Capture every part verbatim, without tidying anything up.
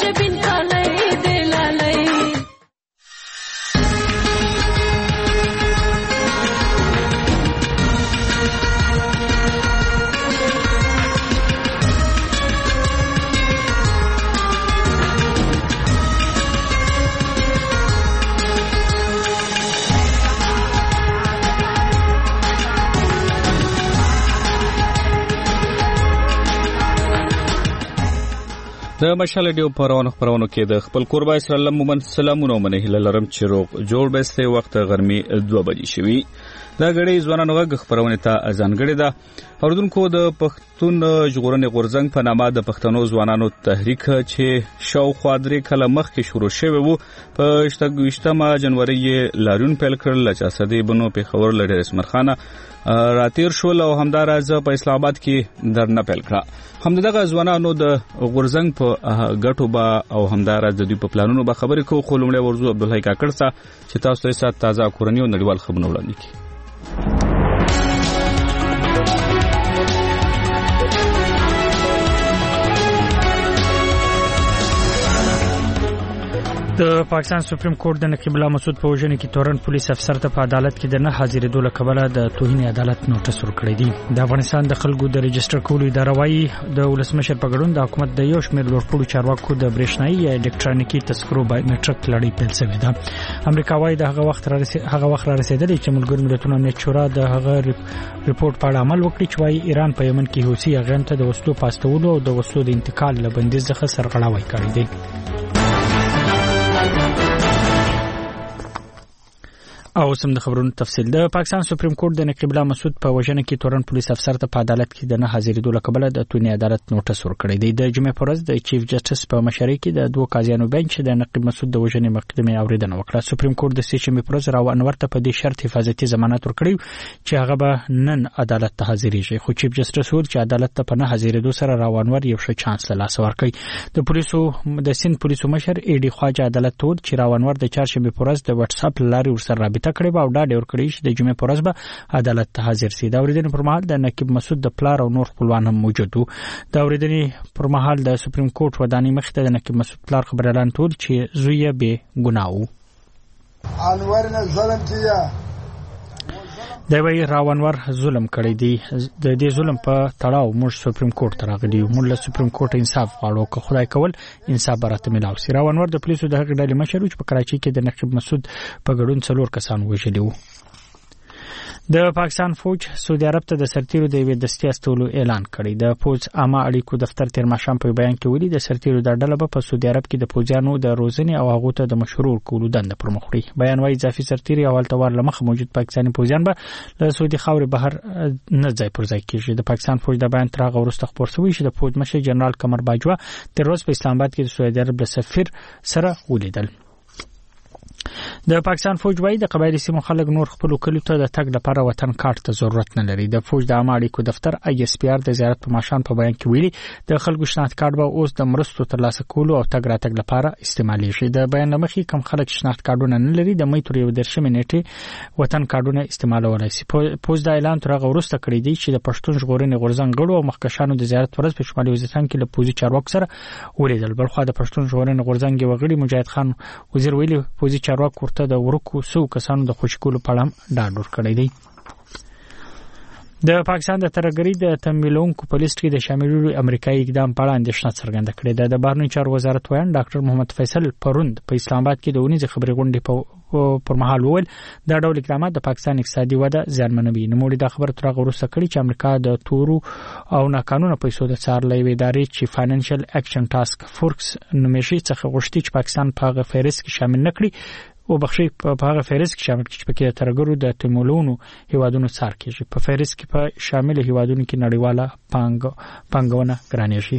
شبین کالی دلالی د مشال ډیو پرونه خبرونه کې د خپل قربای سره لمن سلامونه منه لرم چې روغ جوړ بسته وخت غرمي دوه بجې شوي دا غړي ځوانانو غږ خبرونه ته ځانګړي ده اوردونکو د پښتون ژغورنې غورځنګ په نامه د پښتنو ځوانانو تحریک چې شاوخوا درې کله مخکې شروع شوی وو په شپږم جنوري لاریون پیل کړل چې اسدی بنو په خبر لړ اسمرخانه راتیر شول او همدارز په اسلام آباد کې درنه پیل کړه همدغه ځوانانو د غورځنګ په غټو با او همدارز د دوی په پلانونو به خبرې کوو خو لومړی ورزو عبد الله کاکړ صاحب چې تاسو ته سات تازه کورنۍ او نړیوال خبرونه وړاندې کړي د پاکستان سپریم کورټ د نقیب الله مسعود په وژنې کې تورن پولیس افسر ته په عدالت کې د نه حاضرېدو له کبله د توهین عدالت نوټس ورکړی دی د افغانستان د خلکو د رجستر کولو اداره وايي د ولسمشر په ګډون د حکومت د یو شمېر لوړپوړو چارواکو د برېښنایي یا الکترونیکي تذکرو بایومټریک لړۍ پیل شوې ده امریکا وايي د هغه وخت را هغه وخت را رسیدلی چې ملګرو ملتونو امنیت شورا د هغه ریپورت په اړه عمل وکړي چې وايي ایران په یمن کې حوثي اغیان ته د وسلو پاستولو او د وسلو د انتقال له بندیز څخه سرغړاوی کړی دی او سم د خبرونو تفصیل د پاکستان سپریم کورټ د نقیب الله مسعود په وژنه کې تورن پولیس افسر ته په عدالت کې د نه حاضرېدو له کبله د توهین عدالت نوټس ورکړی دی د جمعې په ورځ د چیف جسټس په مشرۍ کې د دوه قاضیانو بنچ د نقیب مسعود د وژنې مقدمه اوریدنه وکړه سپریم کورټ د سې په ورځ راو انور ته په دې شرط حفاظتي ضمانت ورکړی چې هغه به نن عدالت ته حاضرېږي خو چیف جسټس وویل چې عدالت ته په نه حاضرېدو سره راو انور یو ښه چانس له لاسه ورکړي د پولیسو د سند پولیسو مشر ای ډي خواجه عدالت ته وویل چې راو انور د چهارشنبې په ورځ د واتس اپ لارې ورسره رابطه کړې او دا کړی چې د جمعې پر ورځ به عدالت ته حاضر شي د اوریدنې پر مهال د نقیب مسعود د پلار او نور خپلوان هم موجود وو د اوریدنې پر مهال د سپریم کورټ ودانۍ مخې ته د نقیب مسعود پلار خبر اعلان کړ چې زوی یې بې ګناه وو انور نه ظلم کیا د وی راونور ظلم کړی دی د دې ظلم په تړاو موږ سپریم کورټ ته راغلی موږ له سپریم کورټ انصاف غواړو که خدای کول انصاف برته ملاو سي راونور د پولیسو د هغې ډلې مشر چې په کراچۍ کې د نقیب مسعود په ګډون څلور کسان وژلي وو د پاکستان فوج سعودي عرب ته د سرتیرو د یوې دستې استولو اعلان کړی د فوج عامه اړیکو دفتر تیر ماښام په بیان کې ویلي د سرتیرو د ډله به په سعودي عرب کې د پوځیانو د روزنې او هغو ته د مشروع کولو دنده پر مخ وړي بیان وايي اضافي سرتیري او التوار لمخ موجود پاکستاني پوځیان به له سعودي خاورې بهر نه ځای پر ځای کیږي د پاکستان فوج د بیان تر هغه وروسته خبر شوی چې د فوج مشر جنرال قمر باجوا تر اوسه په اسلام آباد کې د سعودي عرب له سفیر سره ولیدل د پاکستان فوج وايي د قبایلی سیمو خلک نور خپل کلیو ته د تګ لپاره وطن کارت ته ضرورت نه لري د فوج د عامه اړیکو دفتر آی اس پی آر د زیارت په ماشان په بیان کې ویلي د خلکو شناخت کارت به اوس د مرستو ترلاسه کولو او تګ راتګ لپاره استعمالېږي د بیان مخې کم خلک شناخت کارتونه نه لري د مې تر یو درشمې نیټه وطن کارتونه استعمالولای شي فوج د اعلان تر هغه وروسته کړی دی چې د پښتون ژغورنې غورځنګ غړو او مخکښانو د زیارت ورځ په شمالي وزیرستان کې له پوځي چارواکو سره ولیدل بلخو د پښتون ژغورنې غورځنګ وغړي مجاهد خان وزیر ویلي پوځي چارواکو ورته د ورکو سو کسانو د خوشکولو پړم ډاډ ورکړی دی د پاکستان د ترګری د تمویلونکو په لیست کې د شاملولو امریکایي اقدام په اړه اندېښنه څرګنده کړې ده د بهرنیو چارو وزارت وایي ډاکټر محمد فیصل پروند په اسلام آباد کې د ونیزې خبري غونډې په پر مهال وویل دا ډول اقدامات د پاکستان اقتصادي وده زیانمنوي نو موږ د خبرو تر هغه وروسته کړي چې امریکا د تورو او ناقانونه پیسو د څارلې ادارې چې فاینانشل اکشن ټاسک فورس نومېږي څخه غوښتي چې پاکستان په هغه فهرست کې شامل نکړي او بخښي په هغه فهرست کې شامل کړي چې پکې ترګرو د تمولونو هیوادونو څار کېږي په فهرست کې په شامل هیوادونو کې نړیواله پانګ پانګونه ګرانېږي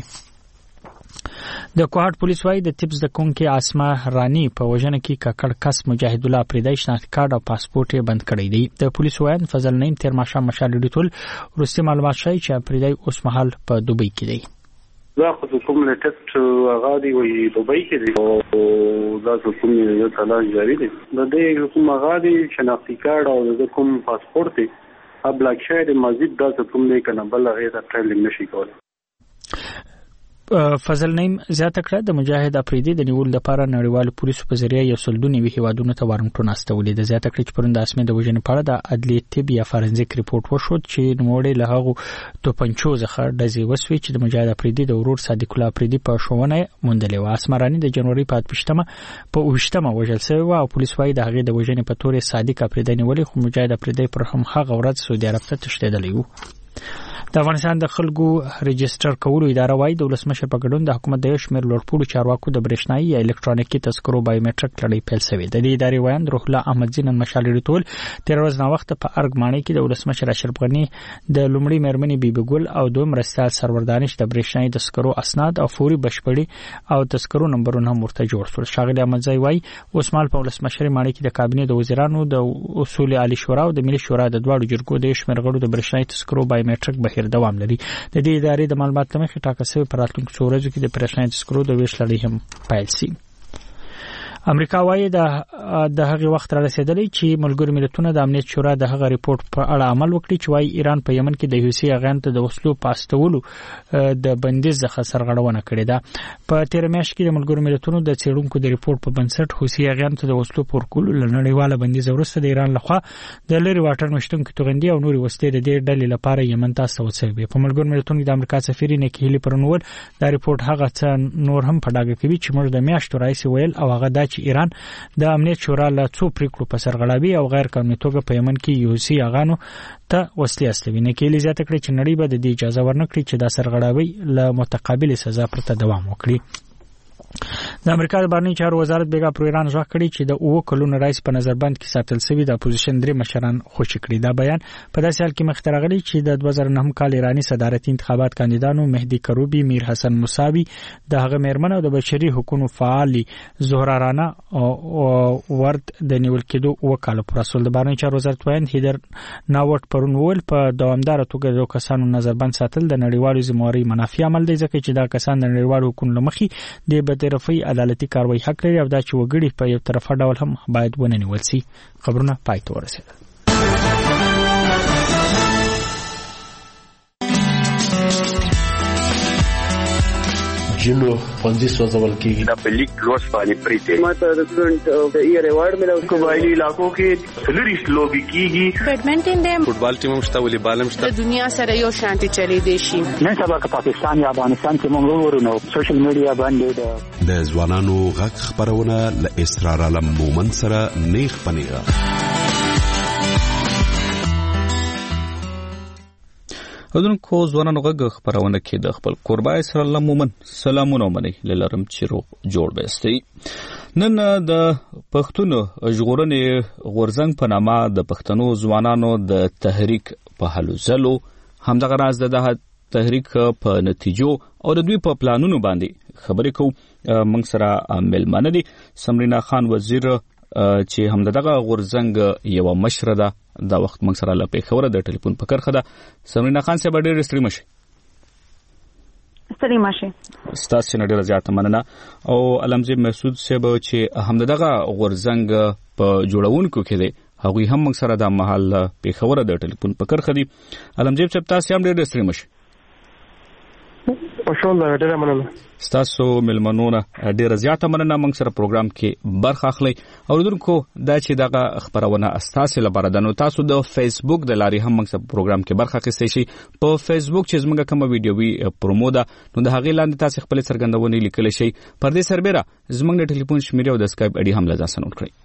د کوهاټ پولیس وايي د تیپس د کونکي اسما رانی په وژنه کې ککړ کس مجاهد الله پریدای شناخت کارت او پاسپورت یې بند کړی دی د پولیس وايي فضل نیم تیر ماښام مشال ډیټول ورستي معلومات شای چې پریدای اوس مهال په دوبۍ کې دی دا خو کوم لیټسټ هغه دی وی دوبۍ کې دی او دا کوم یو تلاش جاری دی د دې کوم هغه دی شناختی کارت او د کوم پاسپورت دی اب لاک شاید مزید دا کوم دی کنه بل هغه ته ټریل نشي کولای فضل نیم زیاته کړه د مجاهد افریدي د نیول لپاره نړیوال پولیسو په ذریعہ یو سل دوه هیوادونو ته وارنټونه استولې د زیاته کړه چې پرونده اسمه د وژنې په اړه د عدلي طب یا فارنزیک ریپورت وشو چې نوموړی له هغه توپنچو څخه ډزې وسوي چې د مجاهد افریدي د ورور صادق الله افریدي په شوونه موندلې و. اسمرانی د جنوري په پښتمه په اوشتمه وژل شوی او پولیس وايي د هغه د وژنې په تور صادق افریدي نیولې خو مجاهد افریدي پر هم هغه ورځ سعودي عرب ته تښتېدلی و. د افغانستان د خلکو ريجستر کولو اداره وايي د ولسمشر په ګډون د حکومت د شمیر لوړپوړو چارواکو د برېښنايي یا الکترونیکي تذکرو بایومټریک لړۍ پیل شوې. د دې ادارې وایي روح الله احمد زین مشال ریټول تیر ورځ نو وخت په ارګمانۍ کې د ولسمشر اشرف غنی د لومړي مېرمنې بیبي ګل او دوم رستال سرور دانش د برېښنايي تذکرو اسناد او فوري بشپړي او تذکرو نمبرونه مرته جوړ شول. شاغلی احمد زای وايي اوسمال په ولسمشر ماڼۍ کې د کابینې د وزیرانو د اصول عالی شورا او د ملي شورا د دواړو جرګو د شمیر غړو د برېښنايي تذکرو بایومټریک بهیر دوام لري. د دې ادارې د معلوماتو مخې ټاکل شوی پر راتلونکو څو ورځو کې د برېښنايي تذکرو د ویش لړۍ هم پیل شي. امریکا وايي د د هغه وخت را رسیدلی چې ملګری ملتونه د امنیت شورا د هغه ریپورت په اړه عمل وکړي چې وايي ایران په یمن کې د حوثي اغان ته د وسلو پاستولو د بندیز څخه سرغړونه کړې ده. په تیر میاشت کې د ملګری ملتونو د څېړونکو د ریپورت په بنسټ حوثي اغان ته د وسلو پورکول لنړیواله بندیز وروسته د ایران لخوا د لری واټر مشتونکو توغندي او نوري وسلې د دې ډلې لپاره یمن ته استول شوی. په ملګری ملتونو د امریکا سفیر نیکی هیلی پرنول دا ریپورت هغه څه نور هم په ډاګه کوي چې موږ د میاشتو رئیس ویل او هغه دا چې ایران د امنیت شورا له څو پریکړو په سرغړاوي او غیر قانوني توګه په یمن کې یوسي اغانو ته وسلې استوي. نه کېلی زیاته کړې چې نړۍ به د دې اجازه ورنکړي چې دا سرغړاوي له متقابل سزا پرته دوام وکړي. د امریکا د بهرنیو چارو وزارت بیګا پر ایران ځواک کړی چې د اوه کلونو رئیس په نظربند کې ساتل شوی د اپوزیشن درې مشران خوشی کړی. دا بیان په داسې حال کې مخ ته راغلی چې د دوه زره نه کال ایرانی صدارتي انتخابات کاندیدانو مهدی کروبی، میر حسن موساوی، د هغه میرمن او د بشري حقوقو فعالي زهرا رانا او ورد د نیول کېدو اوه کال پر اصل د بهرنیو چارو وزارت وایي هیدر ناوټ پرون ویل په دوامدار توګه د کسانو نظربند ساتل د نړیوالو ذمہواري منافي عمل دی ځکه چې دا کسان د نړیوالو حقوقو لمخې د طرفي عدالتي کاروایی حق لري او دا چې وګړي په یو طرفه ډول هم باید وننول شي. خبرونه پای ته ورسېدل. جنو پنځه سوځول کېږي د پلیک لوس باندې پریته ماته د سټوډنټ د ایئر ایوارډ ملو قبایلی علاقو کې سلریس لوبي کېږي. بیډمنټن د فوټبال ټیم مشته ولې بالم شته د دنیا سره یو شانتي چلی دی شي. نن سبا که پاکستان یا افغانستان کې موږ ورونو سوشل میډیا باندې د ځوانانو غږ خبرونه ل اسرار علم مومن سره نیخ پنیغه. ودونکو ځوانانو غږ خبرونه کې د خپل قربای سره الله مومن سلامونه مني للرم چیرو جوړ بهستي. نن د پښتون ژغورنې غورزنګ په نامه د پښتنو ځوانانو د تحریک په حلو زلو همدغه راز د تحریک په نتیجو او د دوی په پلانونو باندې خبرې کوو. موږ سره ملمنه دي سمرینا خان وزیر چې همدغه غورزنګ یو مشره ده دا وخت موږ سره له پیښور د ټلیفون په کرخه ده. سمرینا خان صاحب ډېر ستړي مشه. ستړي مشه. ستاسو نه ډېر زیاته مننه. او علمزی مسعود صاحب چې همدغه غورزنګ په جوړونکو کې دی هغوی هم موږ سره د محل پیښور د ټلیفون په کرخه دي. علمزی صاحب تاسو هم ډېر ستړي مشه. ماشاءالله ډېر مننه. ستاسو ملمنونه ډېر زیاته مننه موږ سره پروګرام کې برخه اخلي. اوریدونکو دا چې دغه خبرونه استاسو لپاره د نو تاسو د فیسبوک د لارې هم موږ سره پروګرام کې برخه اخیستئ شي. په فیسبوک چې زموږ کومه ویډیو وی پرومو ده نو د هغې لاندې تاسو خپل څرګندونې لیکلی شئ. پر دې سربېره زموږ د ټلیفون شمیرې او د اسکایپ اډي هم له ځان سره نوټ کړئ.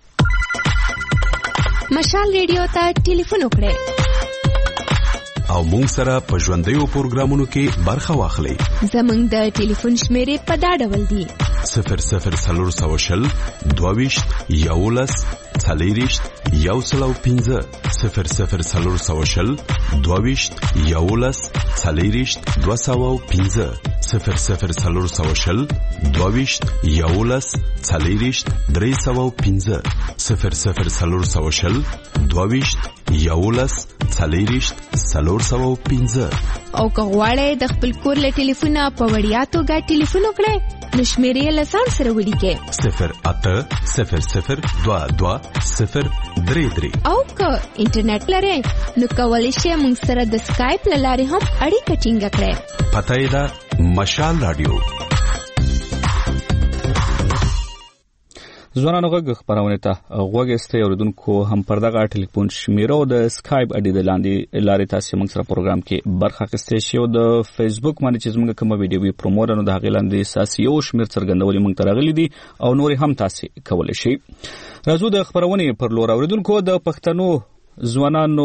مشال ریډیو ته ټلیفون وکړئ او مونږ سره په ژوندیو پروګرامونو کې برخه واخلئ. زموږ د ټلیفون شمیرې په دا ډول دي: صفر صفر څلور سوه شل دوهویشت یولس څلېرویشت یو سل او پنځه صفر صفر څلور سوه شل دوهویشت یولس څلېرویشت دوه سوه او پنځه صفر صفر څلور سوه شل دوهویشت یولس څلېرویشت درې سوه او پنځه صفر صفر څلور سوه شل دوهویشت یولس څلېرویشت څلور سوه او پنځه. او که غواړئ د خپل کور له ټلیفونه په وړیا توګه ټلیفون وکړئ نو شمیرې له ځان سره ولیکئ: صفر اته صفر صفر دوه دوه صفر درې درې. او که انټرنیټ لرئ نو کولی شئ موږ سره د سکایپ له لارې هم اړیکه ټینګه کړئ. پته یې ده مشال رادیو. ځوانانو غږ خبرونه ته غوږ استي اوریدونکو هم پر دغه ټلیفون شمیره او د سکایپ اډې د لاندې لارې تاسو موږ سره پروګرام کې برخه اخیستئ شئ او د فیسبوک باندې چې موږ کوم ویډیو پروموټرونو د هغې لاندې اساسي او شمیر څرګندولې موږ ته راغلي دي او نور هم تاسو کولی شئ. راځو د خبرونې پر لور اوریدونکو د پښتنو ځوانانو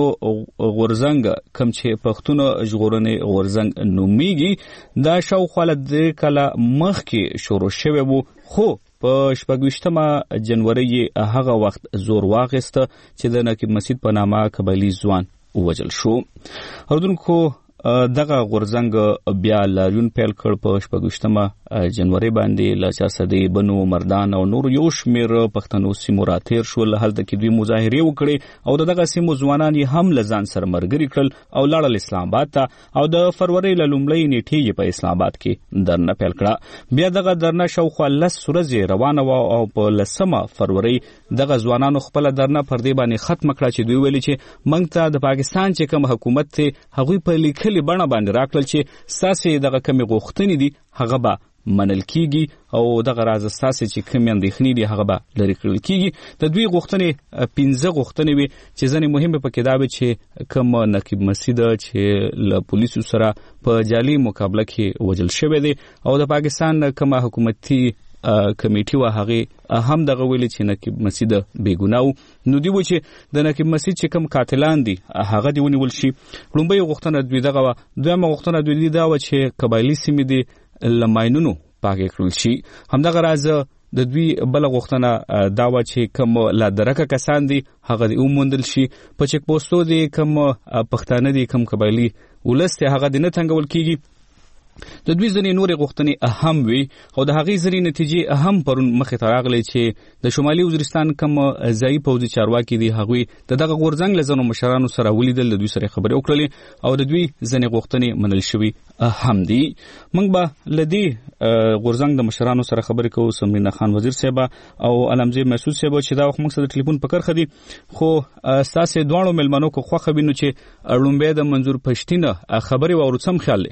غورزنګ کم چې پښتون ژغورنې غورزنګ نومیږي دا شاوخوا د کله مخکې شروع شوی وو خو په شپږویشتمه جنوري هغه وخت زور واغسته چې د نقیب مسجد په نامه قبایلی ځوان ووجل شو. اوردونکو دغه غورزنګ بیا لاریون پیل کړ په شپږویشتمه جنوري باندې له چارسدې بنو مردان او نور یو شمیر پښتنو سیمو راتیر شول. هلته کې دوی مظاهره وکړي او دغه سیمو ځوانان هم لزان سره مرګري کړل او لاړل اسلام آباد ته او د فروری له لومړۍ نیټې په اسلام آباد کې درنه پیل کړه. بیا دغه درنه شاوخوا لس ورځې روانه و او په لسمه فروری دغه ځوانانو خپل درنه پر دې باندې ختم کړه چې دوی ویلي چې موږ ته د پاکستان چې کوم حکومت ته هغوی په لیکلي بڼه باندې راکړل چې ستاسې دغه کمې غوښتنې دي هغه به منل کیږي او دغه راز ستاسې چې کومې اندېښنې دي هغه به لرې کړل کیږي. د دوی غوښتنې پنځه غوښتنې وې چې ځینې مهمې پکې دا وې چې کوم نقیب مسجد چې له پولیسو سره په جعلي مقابله کې وژل شوی دی او د پاکستان کومه حکومتي کمیټي و هغه هم دغه ویلي چې نقیب مسجد بېګناه و نو دی و چې د نقیب مسجد چې کوم قاتلان دي هغه دی ونیول شي. لومړۍ غوښتنه دوی دغه وه. دویمه غوښتنه دوی دا وه چې قبایلي سیمې دي له ماینونو پاکې کړل شي. همدغه راز د دوی بله غوښتنه دا وه چې کوم لا درکه کسان دي هغه دې وموندل شي. په چک پوسټو دي کوم پښتانه دي کوم قبایلي ولس دی هغه دې نه تنګول کیږي. د دوی ځینې نورې غوښتنې اهم وي او د هغې ځینې نتیجې هم پرون مخې ته راغلی چې د شمالي وزیرستان کوم ځایي پوځي چارواکي دي هغوی د دغه غورځنګ له ځینو مشرانو سره ولیدل د دوی سره خبرې وکړلې او د دوی ځینې غوښتنې منل شوي هم دي. موږ به له دې غورځنګ د مشرانو سره خبرې کوو. سمرینا خان وزیر صاحب او علمزی مسعود صاحب چې دا وخت موږ سره د ټلیفون په کرښه دي خو ستاسې دواړو مېلمنو که خوښه وي نو چې لومبی د منظور پښتین خبرې واورو څه خیال دی؟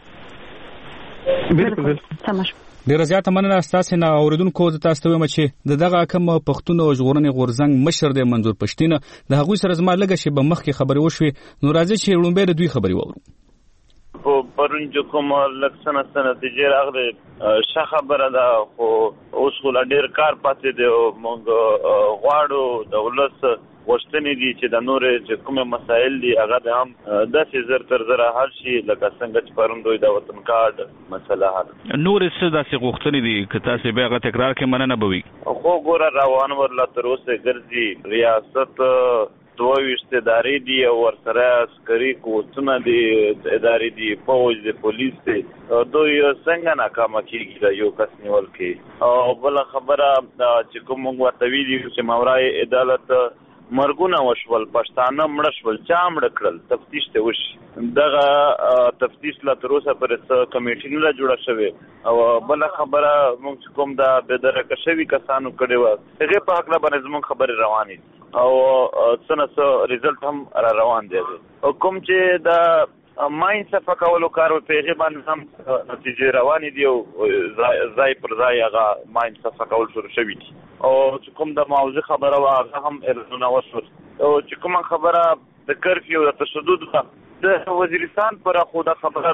بالکل ډیره زیاته مننه ستاسو نه اوریدونکو. زه تاسو ته وایم چې د دغه کوم پښتون ژغورنې غورځنګ مشر دی منظور پښتین د هغوی سره زما لږه شی به مخکې خبرې وشوې نو راځي چې لومبی د دوی خبرې واورو. خو پرون چې کوم لږ څه نسته نتیجې راغلې ښه خبره ده خو اوس خو لا ډېر کار پاتې دی او موږ غواړو د ولس غوښتنې دي چې د نورې چې کومې مسایل دي هغه د هم داسې زر تر زره حل شي لکه څنګه چې پرون دوی د وطن کارډ مسله حل. نورې څه داسې غوښتنې دي که تاسې بیا هغه تکرار کړئ مننه به وي. خو ګوره روان ورله تر اوسه ګرځي ریاست دوه ویشت ادارې دي او ورسره عسکري قوتونه دي ادارې دي پوځ دی پولیس دی دوی څنګه ناکامه کېږي د یو کس نیول کې. او بله خبره چې کوم موږ ورته ویلي چې ماورای عدالت مرګونه وشول پښتانه مړه شول چا مړه کړل تفتیش ته وشي. دغه تفتیش لا تر اوسه پورې څه کمیټې نه جوړه شوې او بله خبره موږ چې کوم دا بېدرکه شوي کسانو کړې وه هغې په هکله باندې زموږ خبرې روانې دي او څه نه څه ریزلټ هم را روان دی. کوم چې د ماین صفه کولو کار په هغې باندې هم نتیجې روانې دي او ځای پر ځای هغه ماین صفه کول شروع شوي دي او چې کوم د موضوع خبره وه هغه هم ارزونه وشول او چې کومه خبره د کرفیو د تشدد ده د وزیرستان پر خو دا خبره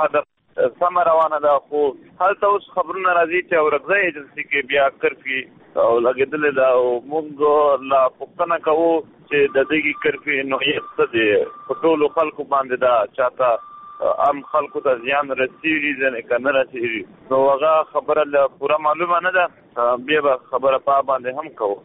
سمه روانه ده خو هلته اوس خبرونه راځي چې اورکزی ایجنسي کې بیا کرفي او لګېدلې ده او موږ لا پوښتنه کوو چې د دغې کرفي نوعیت څه دی په ټولو خلکو باندې ده چاته عام خلکو ته زیان رسېږي ځینې که نه رسېږي نو هغه خبره له پوره معلومه نه ده بیا به خبره په باندې هم کوو.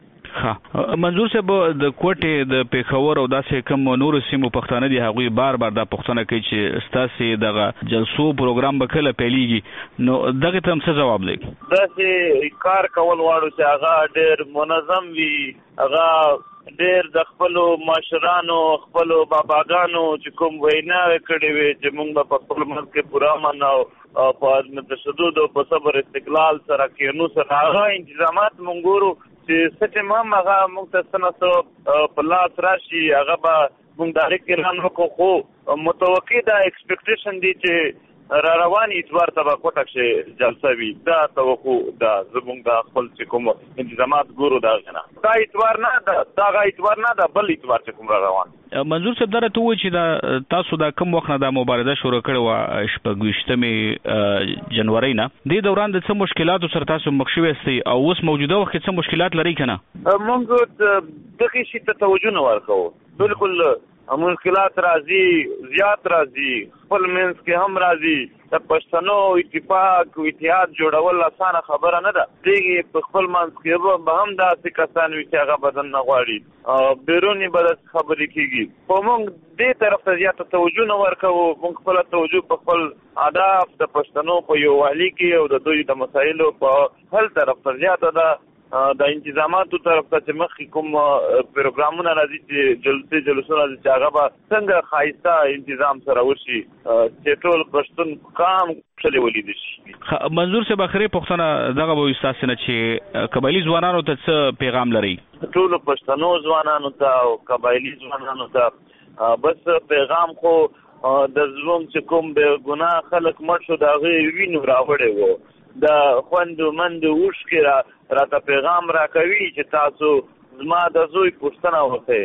منظور صاحب د کوټې د پیښور او داسې کوم نورو سیمو پښتانه دي هغوی بار بار دا پوښتنه کوي چې ستاسې دغه جلسو پروګرام به کله پیلیږي نو دغې ته هم څه جواب دی؟ داسې کار کول غواړو چې هغه ډېر منظم وي هغه ډېر د خپلو مشرانو خپلو باباګانو چې کوم ویناوې کړې وې چې موږ به په خپل منځ کې پوره امن او په عدم تشدد او په صبر استقلال سره کېنو سره هغه انتظامات موږ ګورو چې څه ټایم هم هغه موږ ته څه نه څه په لاس راشي هغه به موږ ډایرکټ اعلان وکړو خو متوقع دا ایکسپیکټیشن دی چې را روان اتوار ته به کوټه کښې جلسه وي دا توقع ده زموږ د خپل چې کوم انتظامات ګورو د هغې نه دا اتوار نه ده دغه اتوار نه ده بل اتوار چې کوم را روان منظور صاحب دا راته ووایي چې دا تاسو دا کوم وخت نه دا مبارزه شروع کړې وه شپږ ویشتمې جنورۍ نه دې دوران د څه مشکلاتو سره تاسو مخ شوي یاستئ او اوس موجوده وخت کې څه مشکلات لرئ که نه موږ دغې شي ته توجه نه ورکوو بلکل مشکلات راځي زیات راځي خپل منځ کې هم راځي د پښتنو اتفاق او اتحاد جوړول اسانه خبره نه ده دغه په خپل منځ کې به هم داسې کسان وي چې هغه بدن نه غواړي بیرونی به خبرې کېږي خو موږ دې طرف ته زیاته توجه نه ورکوو موږ خپله توجه په خپل اهداف د پښتنو په یووالي کې او د دوی د مسایلو په حل طرف ته زیاته ده د انتظاماتو طرف ته چې مخکې کوم پروګرامونه راځي چې جلسې جلسونه راځي چې هغه به څنګه ښایسته انتظام سره وشي چې ټول پښتون قام کښلې ولیدل شي. منظور صاحب اخري پوښتنه دغه به وي ستاسې نه چې قبایلي ځوانانو ته څه پیغام لرئ؟ ټولو پښتنو ځوانانو ته او قبایلي ځوانانو ته بس پیغام خو د زموږ چې کوم بې ګناه خلک مړ شو د هغې وینو راوړی و د خوندو مندو اوښکې را راته پیغام راکوي چې تاسو زما د زوی پوښتنه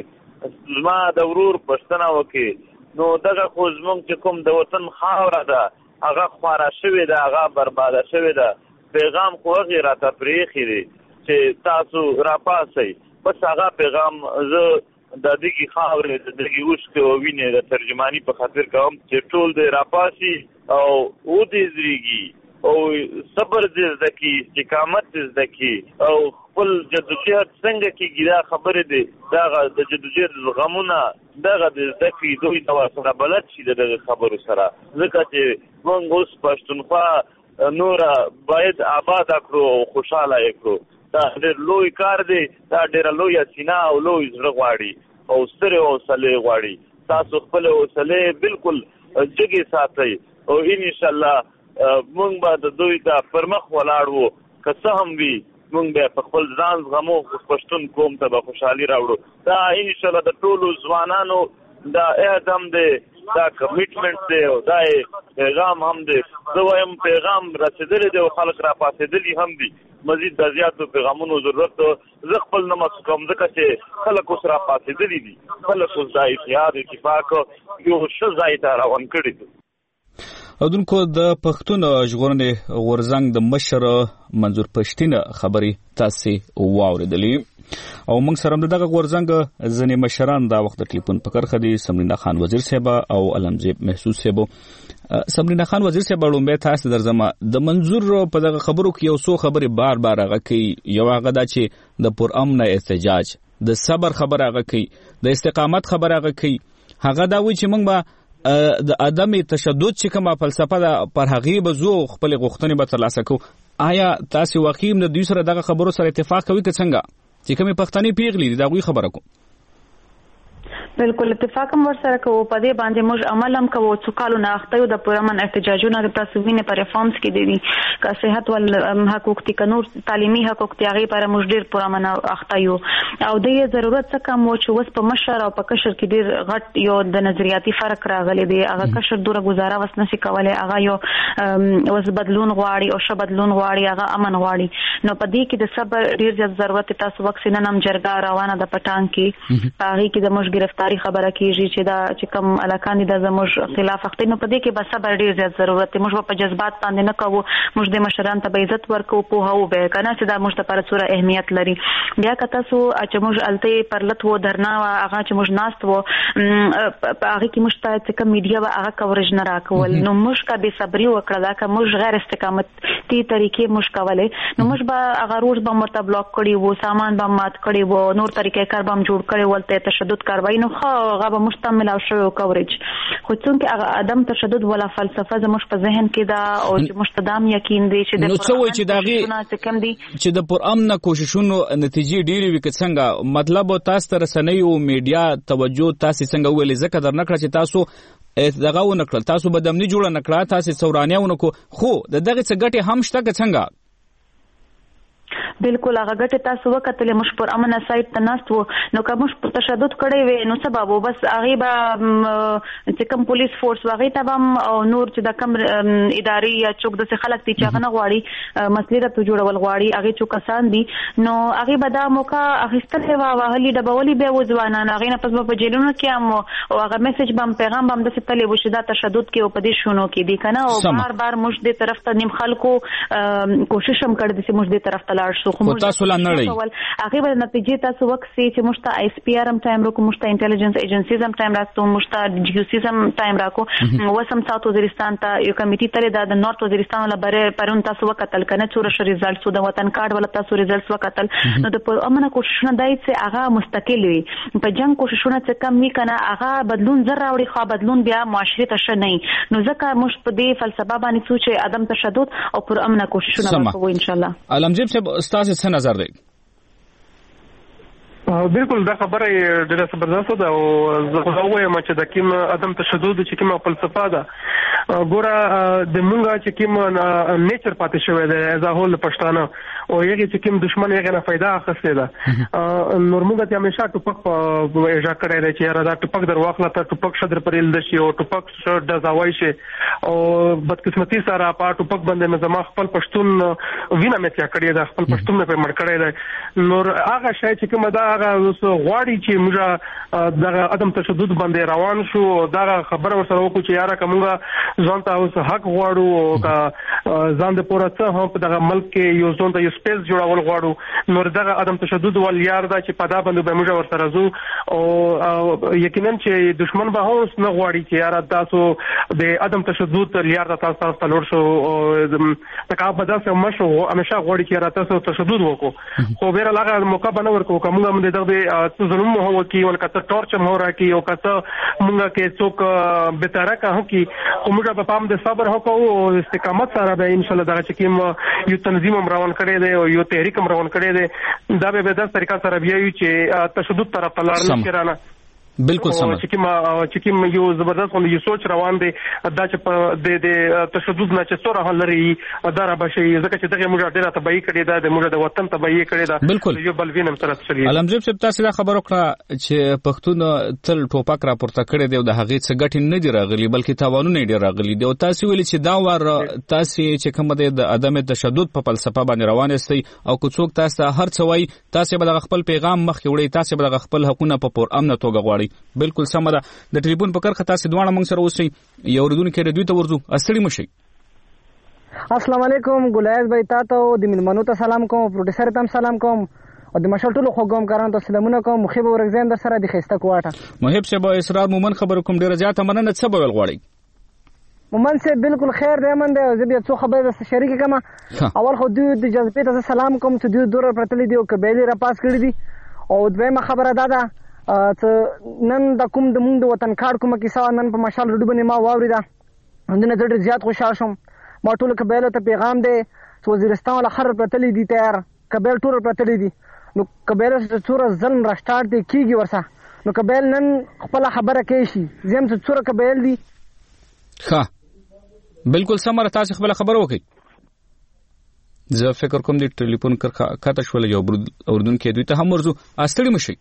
وکړئ زما د ورور پوښتنه وکړئ نو دغه خو زموږ چې کوم د وطن خاوره ده هغه خواره شوې ده هغه برباده شوې ده پیغام خو هغې راته پرېښي دي چې تاسو راپاسئ بس هغه پیغام زه د دغې خاورې د دغې اوښکې او وینې د ترجماني په خاطر کوم چې ټول دې راپاسي او ودې زرېږي او صبر دې زده کړي استقامت دې زده کړي او خپل جدوجهد څنګه کېږي دا خبرې دي دغه د جدوجهد غمونه دغه دې زده کړي دوی د ورسره بلد شي د دغه خبرو سره ځکه چې موږ اوس پښتونخوا نوره باید آباده کړو او خوشحاله یې کړو دا ډېر لوی کار دی دا ډېره لویه سینه او لوی زړه غواړي او سترې حوصلې غواړي تاسو خپلې حوصلې بالکل جګې ساتئ او انشاءالله مونږ به د دوی ته پر مخ ولاړ وو که څه هم وي مونږ بیا په خپل ځان زغمو پښتون قوم ته به خوشحالي راوړو دا انشاءالله د ټولو ځوانانو دا عهد هم دی دا کمیټمنټ دی او دا پیغام هم دی زه وایم پیغام رسېدلی دی او خلک راپاڅېدلي هم دي مزید د زیاتو پیغامونو ضرورت زه خپل نه مسو کوم ځکه چې خلک اوس راپاڅېدلي دي خلک اوس دا اتحاد اتفاق یو ښه ځای ته روان کړي دي. اودونکو د پښتون ژغورنې غورځنګ د مشر منظور پښتین خبرې تاسې واورېدلې او موږ سره دغه غورځنګ ځینې مشران دا وخت د ټلیفون په کرښه دي سمرینا خان وزیر صاحب او علمزیب محسوس صاحب. سمرینا خان وزیر صاحب لومبه تاسو درځم د منظور په دغه خبرو کې یو څو خبرې بار بار هغه کوي یو هغه دا چې د پر امن احتجاج د صبر خبر هغه کوي د استقامت خبر هغه کوي هغه دا وایي چې موږ به د عدم تشدد چې کومه فلسفه ده پر هغې به زو خپلې غوښتنې به ترلاسه کوو آیا تاسې واقعي د دوی سره دغه خبرو سره اتفاق کوي که څنګه چې کومې پښتنې پیغلې دي د هغوی خبره کوم؟ بالکل اتفاق هم ورسره کوو په دې باندې موږ عمل هم کوو څو کالو نه اخته یو د پرامن احتجاجونه د تاسو وینې په ریفارمز کې دي که صحت ول حقوق دي که نور تعلیمي حقوق دي هغې لپاره موږ ډېر پرامن اخته یو او د ضرورت څه کم و چې اوس په مشر او په کشر کې ډېر غټ یو د نظریاتي فرق راغلی دی هغه کشر دوره ګزاره وس نشي کولی هغه یو اوس بدلون غواړي او ښه بدلون غواړي هغه امن غواړي نو په دې کې د صبر ډېر زیات ضرورت تاسو وخت نن هم جرګه روانه ده په ټانګ کې په هغې کې د موږ ګرفتار خبره کیږي چې دا چې کوم الکان دي د زموږ خلاف اخته نو په دې کې به صبر ډیر زیات ضرورت دی موږ په جذبات باندې نه کوو موږ د مشران ته به عزت ورکو په هو به کنه چې دا موږ ته پر څوره اهمیت لري بیا که تاسو چې موږ الته پرلت وو درنا هغه چې موږ ناست وو هغه کې موږ ته چې کوم میډیا به هغه کورج نه راکول نو موږ کا به صبري وکړه دا که موږ غیر استقامت تی طریقې موږ کولې نو موږ به هغه روز به مرته بلاک کړي وو سامان به مات کړي وو نور طریقې کار به جوړ کړي ولته تشدد کاروي نو هغه به مشتمل او شوی کوریج خو څنګه هغه عدم تشدد ولا فلسفه زموږ په ذهن کې دا او چې مشتدام یقین دی چې د نو څه وایي چې دغه چې د پر امن کوششونو نتیجې ډېرې وي که څنګه مطلب تاسو ته رسنۍ او میډیا توجه تاسو څنګه ویلې ځکه در نکړه چې تاسو دغه ونه کړل تاسو بدامني جوړه نکړه تاسو څورانیاونه کو خو د دغه څه ګټه هم شته که څنګه بالکل هغه ګټه تاسو وکړلې مش پر امنه سایت ته ناستو نو کوم په تشدد کړي وي نو سبب بس هغه به چې کوم پولیس فورس واغې ته هم او نور چې د کوم اداري یا چوک د خلک تی چې غنه غواړي مسلې ته جوړول غواړي هغه چوک کسان دي نو هغه به دا موقع اخیستل وا وهلي د بولي به وځوانان هغه نه پس په جیلونو کې هم او هغه میسج بم پیغام بم د ستلې وشي دا تشدد کې او په دې شونو کې دي کنه او بار بار مش دې طرف ته نیم خلکو کوشش هم کړی چې مش دې طرف ته لاړ شو خو تاسو لا نړۍ هغه به نتیجې تاسو وکسي چې مشته آی اس پی آر هم ټایم راکو مشته انټيليجنس ایجنسیز هم ټایم راکو مشته جی یو سی هم ټایم راکو وسم ساوث وزیرستان ته یو کمیټي تل د نورث وزیرستان له بره پرون تاسو وکتل کنه څور شو ریزلټ سو د وطن کارت ولا تاسو ریزلټس وکتل نو د امنه کوششونه دای چې هغه مستقل وي په جنگ کوششونه چې کم وی کنه هغه بدلون زر راوړي خو بدلون بیا معاشري ته شنه نه نو ځکه مش په دې فلسفه باندې سوچ عدم تشدد او پر امنه کوششونه وکړو ان شاء الله علمجیب صاحب استاد څه نظر دی بالکل دا خبره ډېره زبردست ده او زه خو وایم چې د کوم عدم تشدد چې کومه فلسفه ده ګوره د مونږه چې کوم نیچر پاتې شوی دی از هول پښتانه او یغه چې کوم دشمن یې نه फायदा اخیسته ده نور مونږ ته همیشه ټوپک په اجازه کړی دی چې را ټوپک در واخله ته ټوپک شدر پرېل د شي او ټوپک شر د زاوای شي او بدقسمتي سره په ټوپک باندې نظام خپل پښتون وینه مې کړی ده خپل پښتون په مړ کړی دی نور هغه شای چې کوم دا هغه غواړي چې موږ د عدم تشدد باندې روان شو دا خبره ورسره وکړو چې یاره کومه ځان ته اوس حق غواړو او ځان د پوره څه هم په دغه ملک کې یو ځان ته یو سپیس جوړول غواړو نو دغه عدم تشدد ول یار دا چې په دا باندې به موږ ورسره زو او یقینا چې دشمن به اوس نه غواړي چې یاره تاسو د عدم تشدد یار تاسو تاسو لور شو تکا په داسې مشو همیشه غواړي چې یاره تاسو تشدد وکړو خو بیره لغه موقع بنور کو کومه هم دغه ته ظلم هو کی ول کته ټورچر هو را کی او کته مونږه کې څوک به تر کا هو کی کومه په پام د صبر هو کو او استقامت سره به ان شاء الله دا چې کوم یو تنظیم روان کړي دی او یو تحریک روان کړي دی دا به د طریقه سره بیا یو چې تشدد طرف تلار نه کړانه بالکل سم چې کوم چې کوم یو زبردست غو یو سوچ روان دی دا چې په د د تشدد نه چې سره حل لري دا را بشي ځکه چې دغه موږ ډیره تبعی کړی دا د موږ د وطن تبعی کړی دا بالکل یو بل وینم تر څه علمجیب صاحب تاسو دا خبر وکړه چې پښتون تل ټوپک راپورته کړی دی او د هغې څه ګټې نه دی راغلي بلکې تاوانونه ډیر راغلي دی او تاسو ویلي چې دا ور تاسو چې کوم د عدم تشدد په فلسفه باندې روان یاستئ او که څوک تاسو هر څه وایي تاسو به د خپل پیغام مخ کې وړي تاسو به د خپل حقوقونه په پور امن توګه غواړي بالکل سم ده د ټلیفون په کرخه تاسو دوه موږ سره اوسئ یو ردون کې ردوی ته ورځو اصلي مشي السلام علیکم ګلایز بھائی تاسو د ملمنو ته سلام کوم پروډوسر ته سلام کوم او د مشال ټولو خوګم کاران ته سلامونه کوم مخيب ورغزین در سره د خسته کوټه محب صاحب اسرار مومن خبر کوم ډیره زیاته مننه څه به غواړي مومن صاحب بالکل خیر دی من دی زه بیا څو خبره شریک کما اول خو دوی د جذبې ته سلام کوم چې دوی دور پرتل دی او کبېلی را پاس کړی دي او دویمه خبره ده ده ته نن د کوم د مونږ د وطن کار کومه کیسه نن په مشال رډو باندې ما واوریدا اندنه ډېر زیات خوشاله شوم ما ټول کبېله ته پیغام دی چې وزیرستان له خر پرتل دي تیار کبېل ټول پرتل دي نو کبېله چې څوره ظلم را سٹارټ دی کیږي ورسه نو کبېل نن خپل خبره کوي شي زم چې څوره کبېل دي ښه بالکل سمره تاسو خپل خبر وکړئ زه فکر کوم د ټلیفون کرخه کاته شول یو اردن کې دوی ته هم ورزو استړي مشي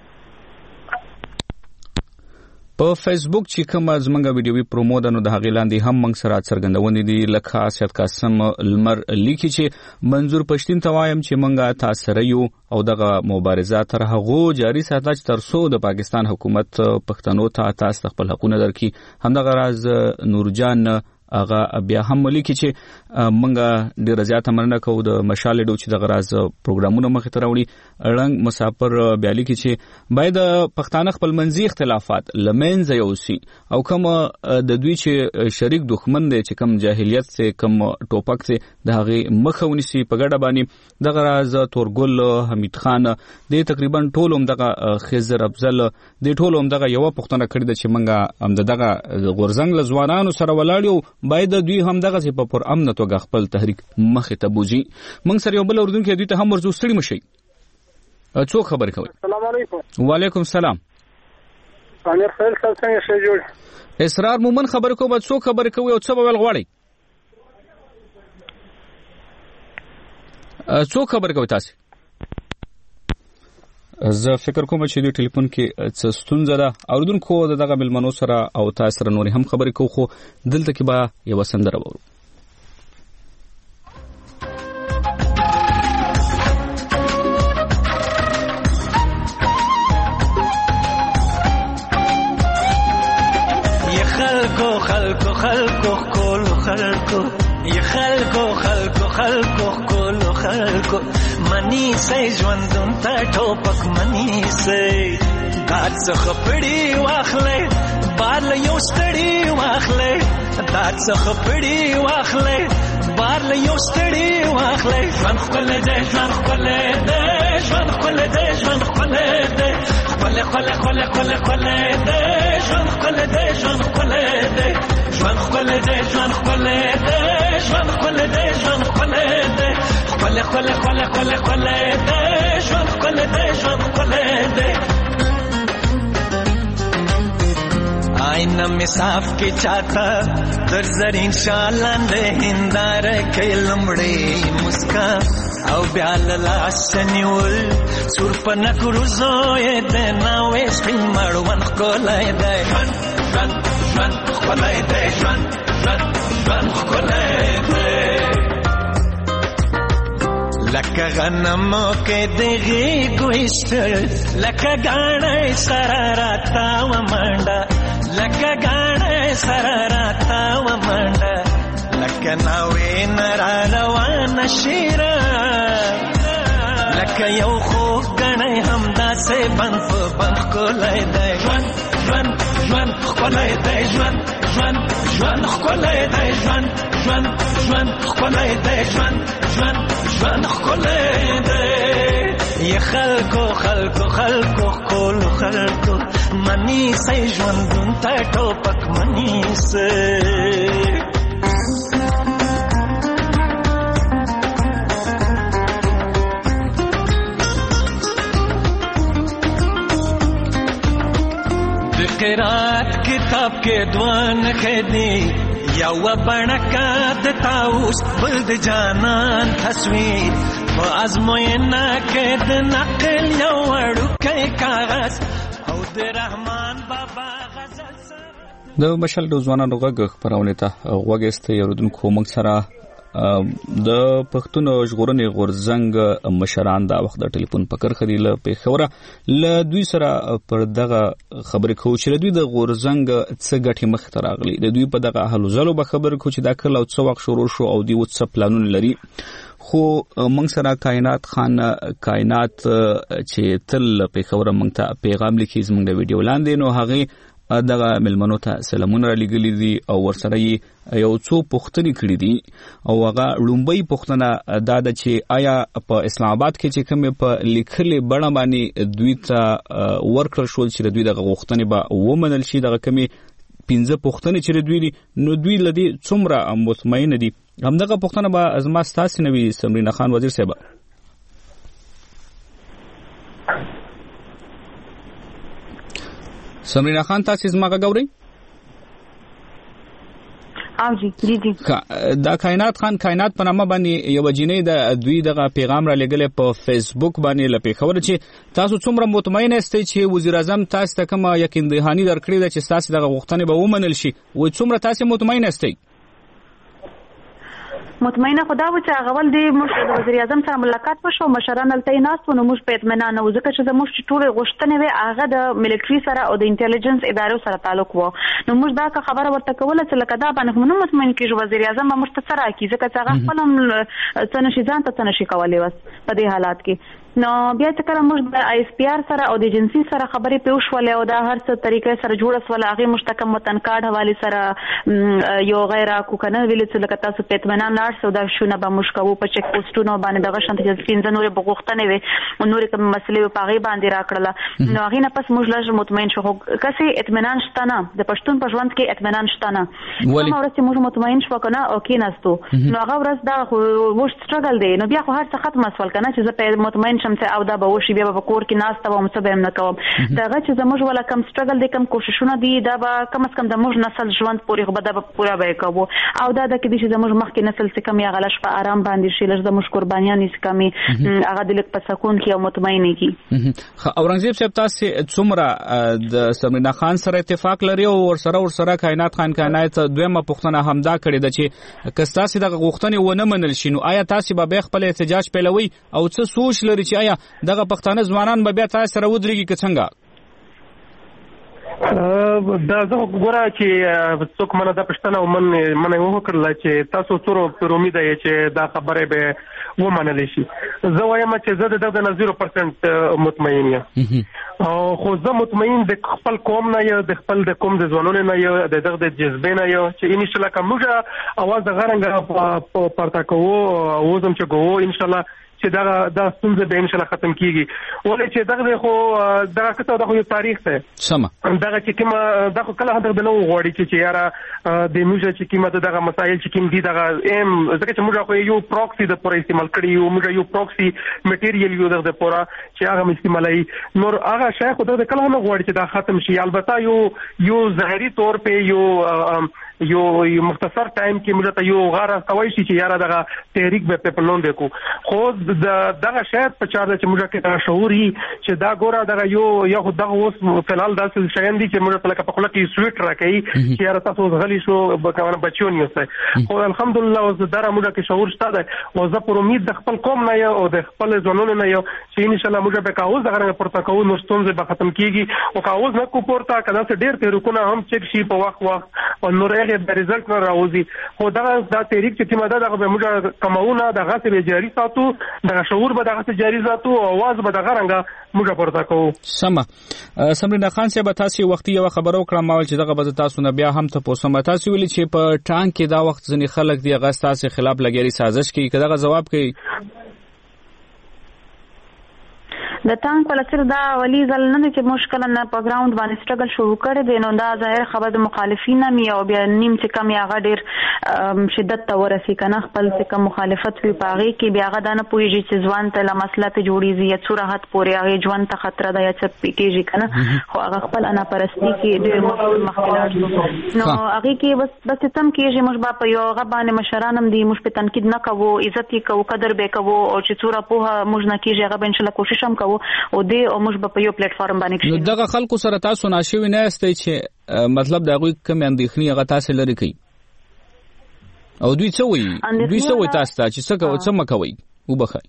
په فیسبوک چې کوم زمونږ ویډیوي پرومو ده نو د هغې لاندې هم موږ سره څرګندونې دي لکه سید قاسم لمر لیکي چې منظور پښتین ته وایم چې موږ تاسو سره یو او دغه مبارزه تر هغو جاري ساتل چې تر څو د پاکستان حکومت پښتنو ته تاسو خپل حقوقونه درکړي همدغه راز نورجان هغه بیا هم لیکي چې موږ ډېر زیاته مننه کوو د مشال ډو چې دغه راز پروګرامونه مخې ته راوړي رنګ مسافر بیا لیکي چې باید پښتانه خپل منځي اختلافات لمنځه یوسي او کوم د دوی چې شریک دښمن دی چې کوم جاهلیت څخه کوم ټوپک څخه د هغې مخه ونیسي په ګډه باندې دغه راز تورګل حمید خان د تقریبا ټول هم دغه خضر افضل د ټول هم دغه یو پښتنه کړی د چې موږ هم دغه غورزنګ له ځوانانو سره ولاړ باید دوی هم دغه چې په پر امن توګه خپل تحریک مخې ته بوزي موږ سره یو بل اردن کې دوی ته هم ورزو ستړي مشي څو خبرې کوي السلام علیکم وعلیکم السلام امیر خیل څنګه شې جوړ اسرار مومن خبرې کوي څو خبرې کوي او څه به ول غواړي څو خبر کوي تاسو؟ زه فکر کوم چې د ټلیفون کې څه ستونزه ده اوردونکو دغه ملمنو سره او تاسو سره نور هم خبرې کوو خو دلته کې به یو سندره وورو. یا خلکو خلکو خلکو کولو خلکو یا خلکو خلکو خلکو کولو خلکو منی سي ژوندون ته ټوپک منی سي دات څخه پړی واخلې بار له یو ستړی واخلې دات څخه پړی واخلې بار له یو ستړی واخلې ژوند خپل دې ژوند خپل دې ژوند خپل دې ژوند خپل دې خپل خپل خپل خپل خپل دې ژوند خپل دې ژوند خپل دې ژوند خپل دې ژوند خپل دې ژوند خپل دې ژوند خپل دې خپل خپل خپل خپل خپل دې ژوند خپل دې ژوند خپل دې آئینہ میں صاف کے چاہتا در زرین شالان دے ہندار کے لمڑے مسکا او بیال لاسنیول سور پنک روزوئے دے ناوے سپین مروان کولائے دے جوان جوان جوان کولائے دے جوان جوان جوان کولائے دے لکه غنمو کې دغې ګوشتل لکه ګاڼې سره راته ومنډه لکه ګاڼې سره راته ومنډه لکه ناوې نه را روانه شیره لکه یو خوږ ګڼی همداسې بند په بند ښکلی دی ژوند ژوند ژوند ښکلی دی ژوند ژوند ژوند ښکلی دی ژوند ژوند ژوند ښکلی دی ژوند ژوند ژوند ښکلی دی یا خلکو خلکو خلکو ښکلو خلکو منی سئ ژوندون ته ټوپک منی سئ قرات کتاب کې دوان خدي یا و بڼکا د تاوس بل د جانان تصویر په ازموینه کې د نقل یو وړوکی کاغذ او د رحمان بابا غزل سره د مشال د ځوانانو غږ خپرونه ته غوږ است یوردونکو موږ سره د پښتون ژغورنې غورځنګ مشران دا وخت د ټلیفون پکر خدي له پیښوره ل دوی سره پر دغه خبرې کوي چې دوی د غورځنګ څه ګټي مخ ته راغلي د دوی په دغه حلو زلو به خبر کوي چې دا کله او څو وخت شروع شو او دی و څه پلانونه لري خو موږ سره کائنات خان کائنات چې تل پیښوره موږ ته پیغام لیکي زموږ د ویډیو لاندې نو هغه دغه ملمنو ته سلامونه را لګلي دي او ورسره یو څو پوښتنې کړې دي او هغه لومبۍ پوښتنه دا ده چې آیا په اسلام آباد کې چې کومې په لیکلې بڼه باندې دوی ته ورکړل شول چې دوی دغه غوښتنې به ومنل شي دغه کومې پنځه پوښتنې چې دوی دي نو دوی له دې څومره مطمئن دي همدغه پوښتنه به زما ستاسې نه وي سمرینا خان وزیر صاحب. سمرینا خان تاسو زما غوړی او جی جی جی دا کائنات خان کائنات په نامه باندې یو جنې د دوی دغه پیغام را لګل په فیسبوک باندې لپاره خبره چې تاسو څومره مطمئن یاستئ چې وزیر اعظم تاسو ته کومه یقین دهانی درکړی ده چې تاسو دغه غوښتنې به ومنل شي و څومره تاسو مطمئن یاستئ؟ مطمئنه خدا و چې هغه ول دی موږ د وزیر اعظم سره ملاقات وشو مشران الته ناست نو موږ په اطمینان او ځکه چې موږ ټول غوښتنې وي هغه د ملټری سره او د انټيليجنس ادارو سره تعلق وو نو موږ دا خبره ورته کوله چې لکه دا باندې موږ مطمئن کیږو وزیر اعظم موږ ته سره کی ځکه چې هغه خپل څنګه شي ځان ته څنګه شي کولای وس په دې حالات کې نو بیا چې کله موږ د آی اس پی آر سره او د ایجنسی سره خبرې پیوښولې او دا هر څه طریقې سره جوړ سول هغه مشتکم وطن کارت حواله سره یو غیر کو کنه ویل چې لکه تاسو په اطمینان لاړ سو دا شونه به مشکو په چک پوسټونو باندې دغه شانت چې پینځه نورې بغوښتنې وي او نورې کوم مسلې په هغه باندې راکړله نو هغه نه پس موږ لږ مطمئن شو کسي اطمینان شته نه د پښتون په ژوند کې اطمینان شته نه کوم ورځ چې موږ مطمئن شو کنه او کې نستو نو هغه ورځ دا وښ سټرګل دی نو بیا خو هر څه ختم اسول کنه چې زه په مطمئن شم ته او دا به وشي بیا به کور کې ناست وم څه به هم نه کوم دغه چې زموږ ولا کم سټرګل د کم کوششونه دي دا به کم از کم د موږ نسل ژوند پورې به دا پورا به کوو او دا د کې چې زموږ مخکې نسل څخه کم یا غلش په آرام باندې شي لږ د موږ قربانیان نس کمی هغه د لک په سکون کې او مطمئن کی اورنګزیب صاحب تاسو څومره د سمرینا خان سره اتفاق لري او ور سره ور سره کائنات خان کائنات دویمه پښتنه همدا کړی د چې کستاسي د غوښتنې ونه منل شي نو آیا تاسو به خپل احتجاج پیلوي او څه سوچ لري چې آیا دغه پښتانه ځوانان به بیا تاسو سره ودرېږي که څنګه دا زه ګوره چې څوک منه دا پښتنه ومن منه وکړل چې تاسو څورو پر امید یې چې دا خبره به ومنل شي زه وایم چې زه دغه نه صفر پرسنټ مطمئن یم او خو زه مطمئن د خپل قوم نه یم د خپل د قوم د ځوانانو نه یم د دغه د جذبې نه یم چې ان شاء الله کومه اواز د غرنګ په پورته کوو او زم چې کوو ان شاء الله چې دا دا ستونزه به ان شاء الله ختم کیږي ولې چې دغه خو دغه کته دغه یو تاریخ دی سم دغه چې کومه دغه کله هغه د نو غوړي چې یاره د موږ چې کومه دغه مسایل چې کوم دي دغه ایم ځکه چې موږ خو یو پروکسي د پوره استعمال کړی یو موږ یو پروکسي میټیریل یو دغه پوره چې هغه استعمالي نور هغه شای خو دغه کله نه غوړي چې دا ختم شي البته یو یو ظاهري طور په یو یو یو مختصر ټایم کې موږ ته یو غاره کوي چې یاره دغه تحریک به په پلون دیکو خو دغه شاید په چاره چې موږ کې دا شعوري چې دا ګوره دغه یو یو دغه اوس فلال داسې شین دي چې موږ په خپل کې سویټ راکې چې یاره تاسو غلي شو بکوانه بچون یوسه خو الحمدلله اوس دره موږ کې شعور شته ده او زه پر امید د خپل قوم نه یو او د خپل ځوانانو نه یو چې ان شاء الله موږ به کاوز دغه پورته کوو نو ستونزې به ختم کیږي او کاوز نه کو پورته کدا څه ډیر تیرونه هم چک شي په وخت وخت او نور هغه د ریزلټ نه راوځي خو دا د تحریک چې کومه ده دغه موږ کماونه دغه څه جاری ساتو دغه شعور به دغه جاری ساتو او आवाज به دغه رنګه موږ پورته کوو سم سمرینا خان صاحب تاسو وختي یو خبرو کړم مال چې دغه به تاسو نه بیا هم ته پوسم تاسو ویل چې په ټانک کې دا وخت ځنی خلک دی غا تاسو خلاف لګیري سازش کوي کداغه جواب کوي د ټانک په لسر دا ولی ځل نه چې مشکل نه په ګراوند باندې سټرګل شروع کړي دي نو دا ظاهر خبر د مخالفین مې او بیا نیم چې کم یا غډیر شدت ته ورسي کنه خپل چې کم مخالفت وی پاغي کې بیا غدا نه پويږي چې ځوان ته مسله ته جوړیږي یا صورت پورې هغه ژوند ته خطر ده یا چې پیکیږي کنه خو هغه خپل انا پرستی کې ډېر مخکلات نو هغه کې بس بس تم کېږي مش با په یو غبانه مشرانم دي مش په تنقید نه کوو عزت یې کوو قدر به کوو او چې صورت په موږ نه کېږي هغه ان شاء الله کوشش هم کوو او دې او موږ په یو پلیټ فارم باندې کې دغه خلکو سره تاسو ناشوي نه استئ چې مطلب دا غوي کوم اندېخنی هغه تاسو لري کوي او دوی څه وایي دوی څه وایي تاسو ته چې څه کوي څه مکوي وبخای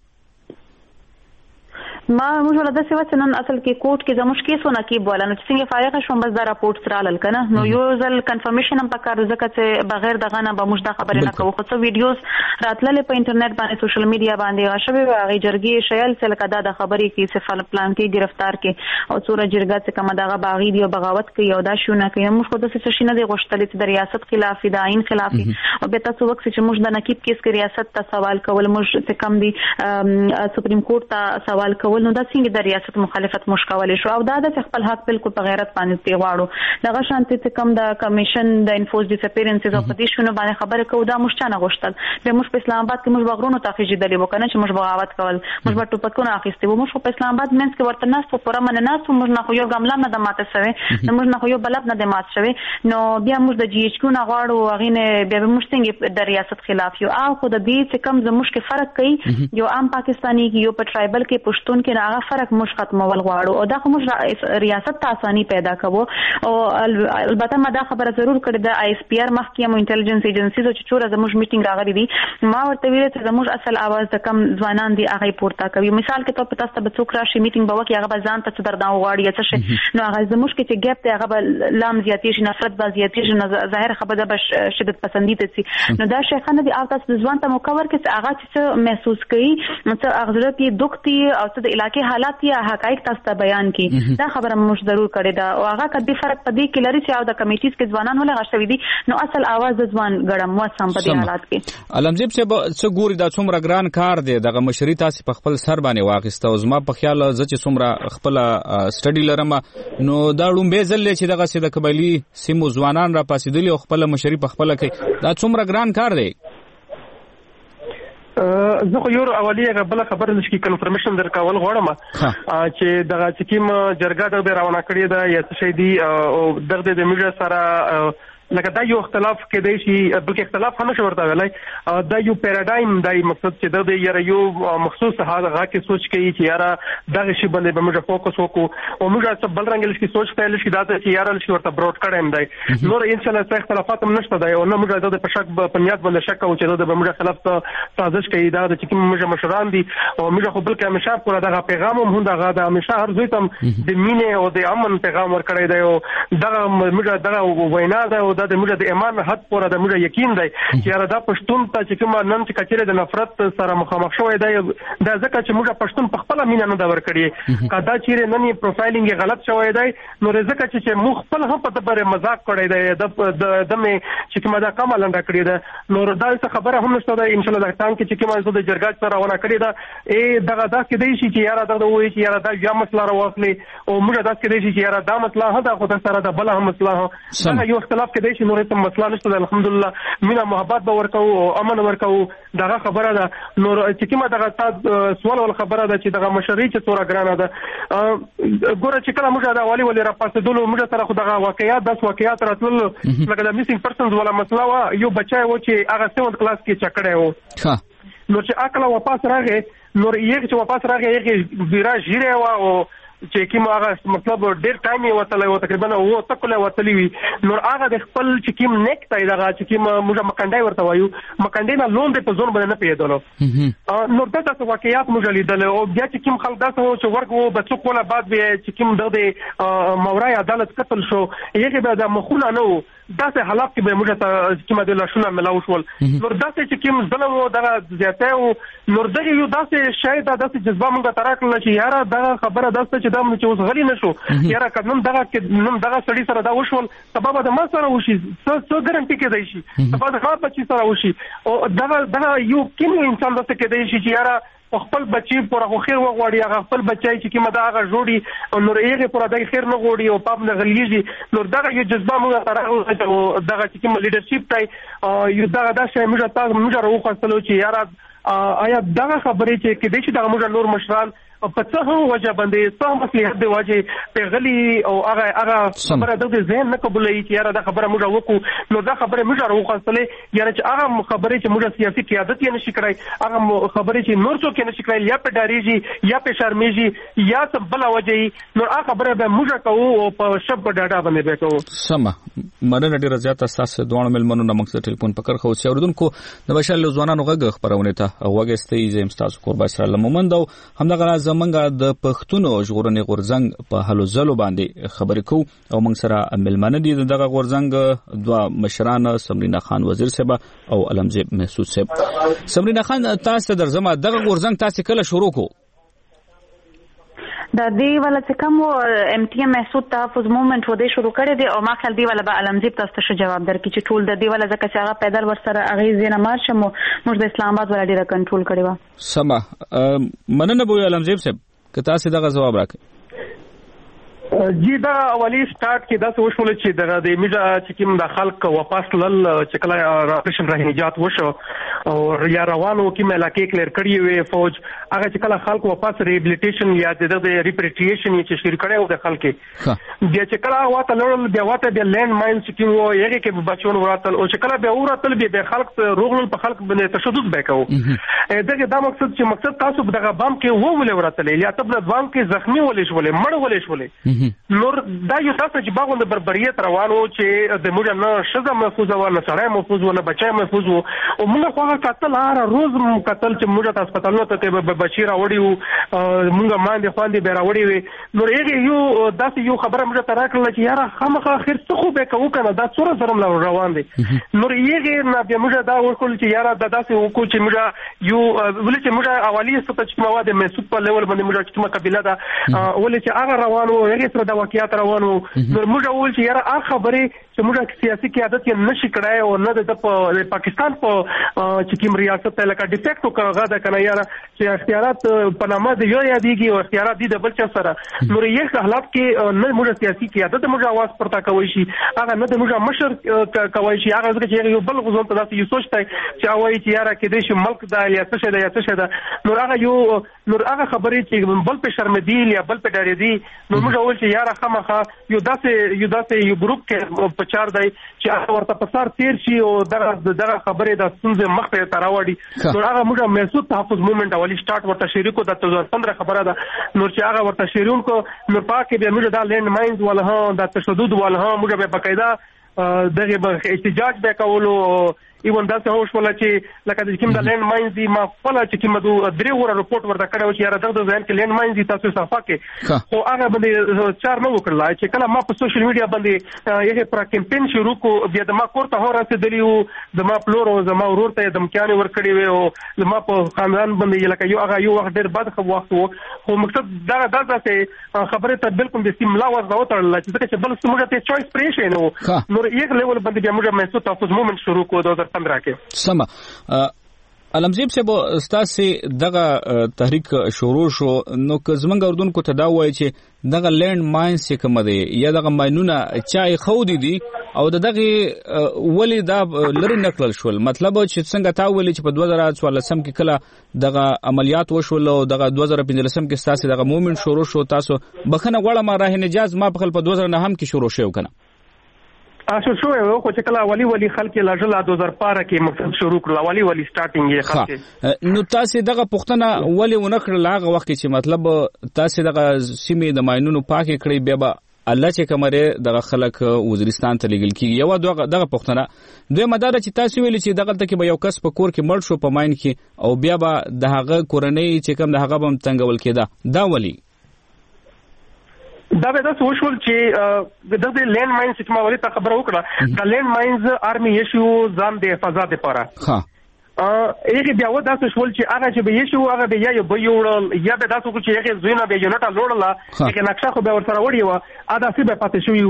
ما موږ ولدا څه وڅنن اصل کې کوټ کې زموږ کیسونه کې بوله نو څنګه فارغ شوم بس دا راپورټ سره لال کنه نو یو ځل کنفرمیشن هم پکار ځکه چې بغیر دغه نه به موږ دا خبره نه کوو خو څو ویډیوز راتللې په انټرنیټ باندې سوشل میډیا باندې غشبه هغه جرګي شیل څه لکه دا د خبرې کې څه فل پلان کې گرفتار کې او څوره جرګه څه کومه دغه باغی دی او بغاوت کوي او دا شونه کوي موږ خو د څه شي نه دی غوښتل چې د ریاست خلاف د عین خلاف او به تاسو وخت چې موږ د نقیب کیس کې ریاست ته سوال کول موږ څه کم دی سپریم کورټ ته سوال کول نو دا څنګه د ریاست مخالفت مشکول شو او دا د خپل حق بالکل په غیرت باندې پیغواړو دغه شانتي څه کم د کمیشن د انفورس ډیسپیرنسز او پټیشن باندې خبره کوو دا موږ چانه غوښتل به موږ په اسلام آباد کې موږ بغرونو تاخیجی دلی وکنه چې موږ بغاوت کول موږ په ټوپکونه اخیستي وو موږ په اسلام آباد منځ کې ورته ناس په پوره من ناس موږ نه خو یو ګملا نه د ماته شوی نو موږ نه خو یو بلب نه د مات شوی نو بیا موږ د جی ایچ کیو نه غواړو غینه بیا موږ څنګه د ریاست خلاف یو او خو د دې څه کم زموږ کې فرق کوي یو عام پاکستانی کې یو په ټرایبل کې پښتون کې هغه فرق موږ ختمول غواړو او دا خو موږ ریاست ته اساني پیدا کوو او البته ما دا خبره ضرور کړې ده آی اس پی آر محکمه انټيليجنس ایجنسیز چې چوره زموږ میټینګ راغلي دي ما ورته ویل چې زموږ اصل आवाज د کم ځوانان دي هغه پورته کوي مثال کې ته تاسو ته څوک راشي میټینګ به وکړي هغه ځان ته دردا وغواړي څه شي نو هغه زموږ کې چې ګیپ ته هغه لام زیاتې شي نفرت به زیاتې شي ظاهر خبره به شدت پسندي ته سي نو دا شیخانه دي او تاسو ځوان ته مکور کې هغه چې محسوس کوي چې اغزره کې دکتي او د علاقې حالات یا حقایق تاسو ته بیان کی دا خبره موږ ضرور کړې ده او هغه کدي فرق پدې کې لري چې او د کمیټیز کې ځوانان ولې غشوي دي نو اصل आवाज د ځوان ګړم و سم په دې حالات کې علمزیب چې څه ګوري دا څومره ګران کار دی دغه مشري تاسو په خپل سر باندې واغسته او زما په خیال ز چې څومره خپل سټډي لرم نو دا ډومبه ځل چې دغه سي د قبایلی سیمو ځوانان را پاسېدلی او خپل مشري په خپل کې دا څومره ګران کار دی زه خو یو اولی غبل خبر نشي کنفرمیشن درکول غواړم چې دغه چې کوم جرګه د روانه کړی دا یا څه شي دی او دغه د میډیا سره لکه دا یو اختلاف کې دی شي بلکې اختلاف هم نشو ورته ویلای دا یو پیراډایم دی مقصد چې د یاره یو مخصوص هغه کې سوچ کوي چې یاره دغه شی باندې به موږ فوکس وکړو او موږ څه بل رنګ لشي سوچ کوي لشي دا چې یاره لشي ورته برود کړم دی نور ان شاء الله څه اختلافات هم نشته دی او نه موږ د پښک په نیت باندې شک کوو چې د موږ خلاف سازش کوي دا چې کوم موږ مشران دي او موږ خو بل کې همیشه پورا دغه پیغام هم دغه د همیشه هر ځای تم د مینې او د امن پیغام ورکړی دی او دغه موږ دغه وینا ده او د موږ د ایمان حد پورا د موږ یقین دی چې یاره دا پښتون ته چې کوم نن چې کچره د نفرت سره مخامخ شوی دی دا ځکه چې موږ پښتون په خپل مینه نه دا ورکړي کدا چیرې نن پروفایلینګ غلط شوی دی نو ځکه چې موږ خپل هم په تبره مذاق کړی دی د دمه چې کومه دا کمال نه کړی دی نو دا څه خبره هم نشته دی ان شاء الله دا ټانګ چې کومه زه د جرګه سره ونه کړی دا ای دغه دا کې دی چې یاره دغه وایي چې یاره دا یا مسله راوخلي او موږ دا کې دی چې یاره دا مسله هدا خو د سره د بل هم مسله دا یو اختلاف کې دی چې نور ته مسله نشته الحمدلله مینا محبت به ورکو او امن ورکو دغه خبره ده نور چې کومه دغه سوال ول خبره ده چې دغه مشري چې تور ګرانه ده ګوره چې کله موږ دا والی ولې را پاسې دلو موږ سره خو دغه واقعیات داس واقعیات راتل لکه د میسینګ پرسنز ولا مسله وا یو بچای و چې هغه سیونت کلاس کې چکړې و نو چې اکلا واپس راغې نور یې چې واپس راغې یې بیره جیره و او چې کوم هغه مطلب ډېر ټایم یې وتلی و تقریبا اوه تکله وتلی وي نور هغه د خپل چې کوم نیک دی دغه چې کوم موږ مکنډای ورته وایو مکنډای نه لون دی په ځون باندې نه پیدلو نور دغه واقعیات موږ لیدل او بیا چې کوم خلک داسې و چې ورګو بچو کوله بعد به چې کوم د مورای عدالت قتل شو یې به د مخونه نه و داسې حالات کې به موږ ته کومه د لاشونه ملاو شول نور داسې چې کوم ظلم و دغه زیاته و نور دغه یو داسې شاید داسې جذبه موږ ته راکړل چې یاره دغه خبره داسې چې دا موږ چې اوس غلی نشو یاره کدن دغه نن دغه سړی سره دا وشول سبب د ما سره وشي څه څه ګارانټي کې دی شي سبب د ما بچی سره وشي او دغه دغه یو کوم انسان داسې کې دی شي چې یاره خپل بچي پر هغه خیر وغوړي هغه خپل بچي چې کومه دا هغه جوړي او نور یې پر دغه خیر نه غوړي او پام نه غلیږي نور دغه یو جذبه موږ سره او دغه چې کوم لیډرشپ دی یو دغه دا شی موږ تاسو موږ راوخصلو چې یاره آیا دغه خبرې چې کې د چې دغه موږ نور مشران په څه هم وجه باندې څه مصلحت دی واجه پیغلی او هغه هغه خبره د ذهن نه قبولې چې یاره دا خبره موږ وکړو نو دا خبره موږ راوخصلې یاره چې هغه خبرې چې موږ سیاسي قیادت یې نشي کړای هغه خبرې چې نور څوک نشي کړای یا په ډاریږي یا په شرمېږي یا څه بل وجه نو هغه خبره به موږ کوو او په شپ ډاټا باندې به کوو سم مننه ډیره زیاته اساس دوه ملمنو نمک ټلیفون پکړ خو چې اوردونکو د بشل ځوانانو غږ خبرونه ته وګستې زم تاسو قربا سره لمومند او همدغه زمونږ د پښتون ژغورنې غورځنګ په حلو زلو باندې خبرې کو او موږ سره ملمنه دي دغه غورځنګ دوه مشران سمرینا خان وزیر صاحب او علمزیب محسود صاحب سمرینا خان تاسو درځم دغه غورځنګ تاسو کله شروع کو د دې ولا چې کوم ام ټي ام محسود تحفظ موومېنټ و دې شروع کړی دی او ما خل دی ولا به علمزیب تاسو ته جواب درکړي چې ټول د دې ولا ځکه چې هغه پیدل ورسره هغه زینه مارش مو موږ د اسلام آباد ولا ډیره کنټرول کړی و سما مننه بو علمزیب صاحب که تاسو دغه جواب راکړئ جی دا اولی سٹارټ کې دا څه وشول چې دغه د میډیا چې کوم د خلک واپس لل چې کله راپریشن راهنجات وشو او یا روانو کې ملاکې کلیر کړی وي فوج هغه چې کله خلک واپس ریهابلیټیشن یا د ریپریټریشن چې شیر کړي او د خلک بیا چې کله واته لړل بیا واته بیا لینډ ماین چې کوم یو کې بچون وراتل او چې کله بیا وراتل بیا خلک روغل په خلک باندې تشدد وکاو دغه دا مقصد چې مقصد تاسو دغه بام کې وو ولې وراتل یا تبل بام کې زخمی ولې شولې مړ ولې شولې نور دا یو تاسو چې باغوند بربریت روانو چې د موږ نه شزه محفوظ و نه سړی محفوظ و نه بچی محفوظ و او موږ خو قتل هر روز قتل چې موږ تاسو هسپتالونو ته بچی راوړي وو موږ ماندې خواندې به راوړي وي نور یې یو داسې یو خبره موږ ته راکړله چې یاره خامخا خیر څه خو به کوو که نه دا څومره ظلم روان دی نور یې نه بیا موږ دا وکړل چې یاره دا داسې وکړو چې موږ یو ولې چې موږ اولي سطح چې مواد محسوب په لیول باندې موږ چې کومه قبیله ده ولې چې هغه روان و هغې سره د واقعیت روانو نو موږ اول چې یاره هغه خبرې چې موږ سیاسي قیادت یې نشي کړای او نه د پاکستان په چې کوم ریاست ته لکه ډیفیکټو کاغه ده کنه یاره چې اختیارات په نامه د یو یادېږي او اختیارات دي د بل چا سره نو یې حالات کې نه موږ سیاسي قیادت موږ आवाज پورته کوي شي هغه نه د موږ مشر کوي شي هغه چې یو بل غوښتنه تاسو یو سوچته چې اوای چې یاره کې د شي ملک دا یا څه شه یا څه شه ده نو هغه یو نو هغه خبرې چې بل په شرمدي یا بل په ډارې دي نو موږ اول چې یاره خامخا یو داسې یو داسې یو ګروپ کې په چار دی چې هغه ورته په سر تیر شي او دغه دغه خبرې د ستونزې مخ ته تراوړي نو هغه موږ محسوس تحفظ موومېنټ اولی سٹارټ ورته شریکو د دوه هزار پندرہ خبره ده نو چې هغه ورته شریون کو نو پاکه به موږ دا لینډ ماینز ولا ها د تشدد ولا ها موږ به باقاعده دغه به احتجاج به کولو ایون دا څه هوښ ولا چې لکه د کوم د لینډ ماینز دی ما خپل چې کوم د درې وره رپورت ورته کړو چې یاره دغه ځین کې لینډ ماینز تاسو صفه کې خو هغه باندې چار نه وکړل چې کله ما په سوشل میډیا باندې یو پر کمپین شروع کو بیا د ما کوړه هو رسیدلیو د ما پلور او د ما ورور ته د مکانې ور کړی وي او د ما په خاندان باندې لکه یو هغه یو وخت ډیر بد خو وخت وو خو مقصد دا دا څه خبره ته بالکل د استملا ورته وترل چې بل څه موږ ته چويس پرې شي نو یو لیول باندې بیا موږ محسوس تحفظ موومېنټ شروع کو دوه هزار پندرہ کې سما علمزیب صاحب ستاسو دغه تحریک شروع شو نو که زمونږ اردوونکو ته دا وایي چې دغه لینډ ماینز چې کوم دی یا دغه ماینونه چای خودي دي او دغه ولی دا لری نکړل شول مطلب چې څنګه تا ویل چې په دوه هزار څوارلسم کې کله دغه عملیات وشول او دغه دوه هزار پنځلسم کې ستاسو دغه موومېنټ شروع شو تاسو بخنه غواړم ما راه نجاز ما په خپل په دوه هزار نه هم کې شروع شو کنه اسو شو یو خو چې کله اولی ولی خلک لاجل دوه هزار پاره کې مقصد شروع کړل اولی ولی سٹارټینګ یې خلک نو تاسو دغه پښتنه ولی ونکړل هغه وخت چې مطلب تاسو دغه سیمې د ماینونو پاکه کړی بیا به الله چې کومره دغه خلک وزیرستان ته لګل کی یو دغه دغه پښتنه دوی مدار چې تاسو ویل چې دغه تک به یو کس په کور کې مړ شو په ماین کې او بیا به د هغه کورنۍ چې کوم د هغه بم تنګول کېده دا ولی دا به تاسو وشول چې د دې لینډ ماینز چې ما ولې ته خبره وکړه د لینډ ماینز آرمي یشو ځان د حفاظت لپاره ها ا یې بیا و تاسو شول چې هغه چې به یشو هغه به یا به یوړل یا به تاسو چې هغه زوینه به یونټه لوړله چې نقشه خو به ورسره وړي و ادا سی به پاتې شوی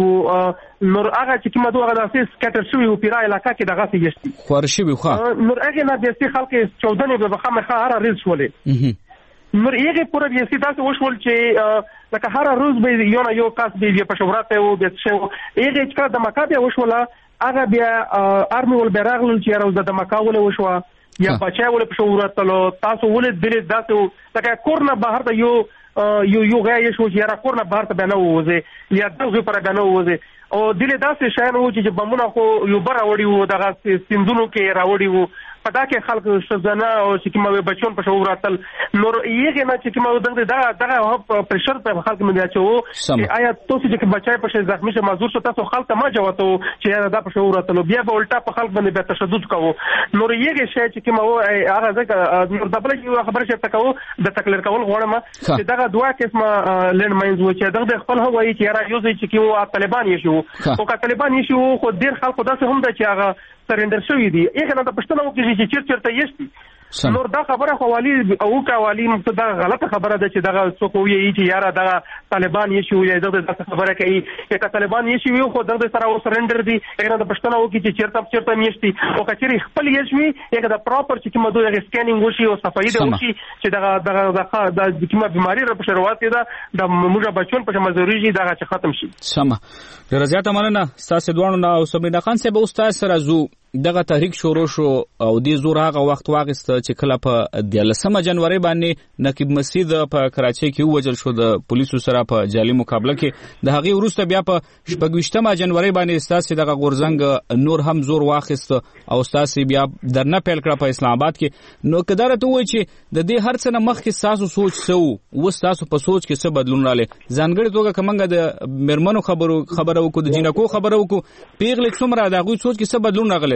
و نور هغه چې کومه دوه هغه سی سکټر شوی و پیرا علاقه کې دغه سی یشتي خورشي به خو نور هغه نه د سی خلک چودنې به خامخا هر ریز شولې نور یې پورا بیا سی تاسو وشول چې لکه هر روز به یو نه یو کس به په شورات او به څه یې چې د مکابه وشوله هغه بیا ارمي ول بیرغل چې روز د مکاوله وشوه یا بچا ول په شورات تاسو ول دل تاسو لکه کورنه بهر ته یو یو یو غیا شو چې را کورنه بهر ته بنو وځي یا دغه پر بنو وځي او دل داسې شان و چې بمونه خو یو بر وړي وو دغه سندونو کې راوړي وو پدا کې خلک سزنا او چې کومه بچون په شو راتل نور یې نه چې کومه دغه دغه دغه پرشر په خلک مې اچو آیا تاسو چې بچای په شي زخمی شه معذور شو تاسو خلک ما جواتو چې دا په شو راتل بیا په الټا په خلک باندې به تشدد کوو نور یې شي چې کومه هغه ځکه نور د بل یو خبره چې تکو د تکلر کول غواړم چې دغه دوا قسمه لینډ ماینز و چې دغه خپل هوایي چې را یو چې کومه طالبان یې شو او که طالبان یې شو خو ډیر خلکو داسې هم د چې هغه سرندر شوی دی یغه نه د پښتنو کې چې چیر چیرته یشتي نور دا خبره خو والی او کا والی مقصد غلطه خبره ده چې دغه څوک وی چې یاره دغه طالبان یې شو یا دغه خبره کوي چې طالبان یې شو خو دغه سره او سرندر دی یغه د پښتنو کې چې چیرته چیرته یشتي او کچري خپل یې شوی یغه د پراپر چې کومه دوه سکینینګ وشي او صفایي ده وشي چې دغه دغه د کومه بیماری را په شروعات ده د موږ بچون په مزوريږي دغه چې ختم شي سم درزیات مننه تاسو دوه نو سمینا خان صاحب استاد سره زو دغه تحریک شروع شو او د زور هغه وخت واغست چې کله په دیلسمه جنوري باندې نقیب مسجد په کراچۍ کې وجل شو د پولیسو سره په جالي مقابله کې د هغه وروسته بیا په شپږشتمه جنوري باندې استاد دغه غورزنګ نور هم زور واخست او استاد بیا درنه پیل کړ په اسلام آباد کې نو کدارته وای چې د دې هر څه نه مخکې تاسو سوچ سو و تاسو په سوچ کې څه بدلون رااله ځانګړي توګه کومه د مرمنو خبرو خبرو کو د جنکو خبرو کو پیغلې څومره دا غوي سوچ کې څه بدلون راغله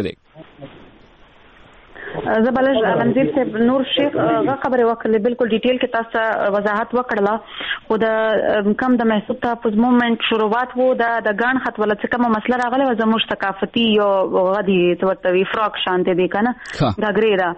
زبلش علمزیب صاحب نور شیخ غا خبره وکړه بالکل ډیټیل کې تاسو وضاحت وکړه خو د کم د محسوب تحفظ موومېنټ شروعات وو د غان خط ولا څه کومه مسله راغله زموږ ثقافتي یو غدي توتوي فراق شانته دي کنه دا ګریرا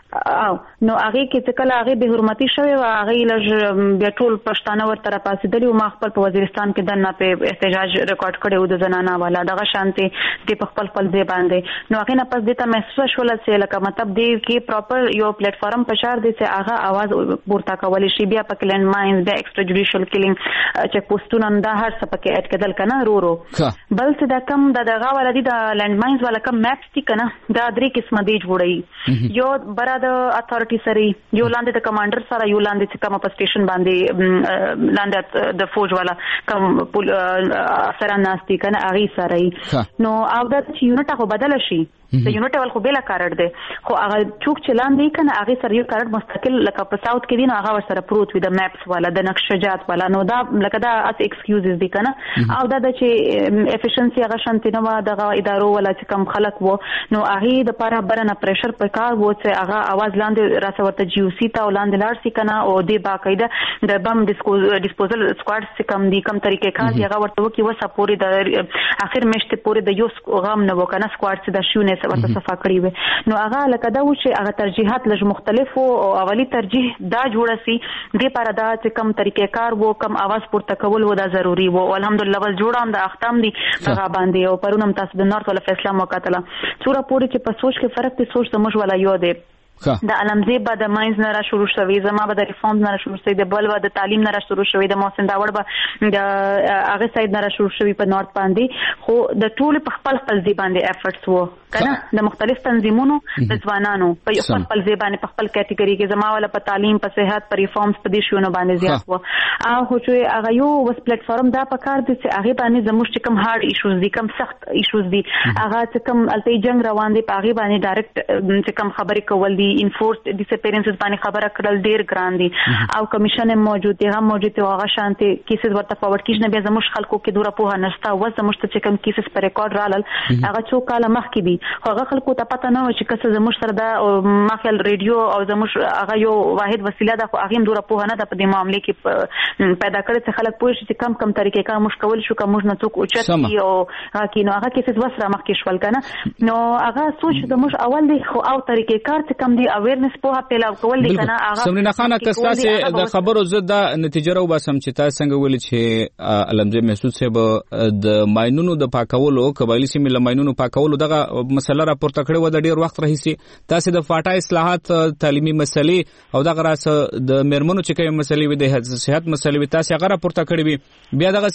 او نو هغه کې چې کله هغه به حرمتي شوی او هغه لږ بیا ټول پښتانه ورته راپاسېدلی او ما خپل په وزیرستان کې دنه په احتجاج ریکارډ کړی و د زنانه والا دغه شانتي د خپل خپل ځای باندې نو هغه نه پس دته محسوس شول چې لکه مطلب دی کې پراپر یو پلیټ فارم پشار دي چې هغه आवाज پورته کولی شي بیا په کلند ماینز د ایکسترا جوډیشل کیلینګ چک پوسټونه دا هر څه پکې اډ کېدل کنه رو رو بل څه دا کم د دغه ولدي د لند ماینز والا کم میپس دي کنه دا درې قسمه دی جوړي یو برا د اتھارټي سره یو لاندې د کمانډر سره یو لاندې چې کوم په سټیشن باندې لاندې د فوج والا کوم سره ناشتي کنه اغي سره نو او دا چې یونټ هغه بدل شي د یونټ ول خو بلا کارت دی خو هغه چوک چلان دی کنه هغه سره یو کارت مستقل لکه په ساوث کې دی نو هغه سره پروت وي د میپس والا د نقشجات والا نو دا لکه دا اس ایکسکیوزز دی کنه او دا د چې افیشنسي هغه شانتي نو دغه ادارو ولا چې کم خلک وو نو هغه د پاره برنه پریشر پر کار وو چې هغه आवाज لاندې راسورته جی او سی ته ولاندې لار سي کنه او د باقاعده د بم ډیسپوزل سکواډ چې کم دی کم طریقې کار دی هغه ورته وکي وسه پوری د اخر مشته پوری د یو غم نه وکنه سکواډ چې د شونه ورته صفه کړی وي نو هغه لکه دا و چې هغه ترجیحات لږ مختلف او اولی ترجیح دا جوړه سي د لپاره دا چې کم طریقې کار وو کم आवाज پورته کول و دا ضروری وو الحمدلله ول جوړه هم د اختام دي هغه باندې او پرونم تاسو د نورث ولا فیصله وکړه څوره پوری چې په سوچ کې فرق دي سوچ سمج ولا یو دی د علمزی به د ماینز نه را شروع شوی زما به د ریفارمز نه را شروع شوی د بل به د تعلیم نه را شروع شوی د محسن داوړ به د هغه ساید نه را شروع شوی په نورث باندې خو د ټول په خپل خپل ځای باندې افورټس وو کنه د مختلف تنظیمونو د ځوانانو په خپل خپل ځای باندې په خپل کټګوري کې زما ولا په تعلیم په صحت په ریفارمز په دې شونه باندې زیات وو او خو چې هغه یو وس پلیټ فارم دا په کار دي چې هغه باندې زموږ چې کم هارد ایشوز دي کم سخت ایشوز دي هغه چې کم الته جنگ روان دي په هغه باندې ډایرکټ چې کم خبرې کول دي انفورس ډیسپیرنسز باندې خبره کړل ډیر ګران دي او کمیشن موجود دی هم موجود دی هغه شانتي کیسز ورته فورورډ کیږي به زموږ خلکو کې دوره په نشتا و زموږ ته چې کم کیسز پر ریکارډ رالل هغه څو کاله مخکې دي هغه خلکو ته پته نه و چې کس زموږ سره دا مخکل ریډیو او زموږ هغه یو واحد وسیله ده خو هغه دوره په نه د په دې معاملې کې پیدا کړی چې خلک پوه شي چې کم کم طریقې کار مش کول شو کوم نه څوک اوچت او هغه نو هغه کیسز وسره مخکې شول کنه نو هغه سوچ د موږ اول دی خو او طریقې کار چې کم دی اویرنس په پیلا کول دي کنه هغه سمرینا خان تاسو د خبرو زده نتیجه راو باسم چې تاسو څنګه ویل چې علمزی محسود صاحب د ماينونو د پاکولو قبایلی سیمې له ماينونو پاکولو دغه مسله راپورته کړې و د ډیر وخت راهیسي تاسو د فاټا اصلاحات تعلیمي مسلې او دغه راس د مرمنو چې کوم مسلې وي د صحت مسلې وي تاسو هغه راپورته کړې وي بیا دغه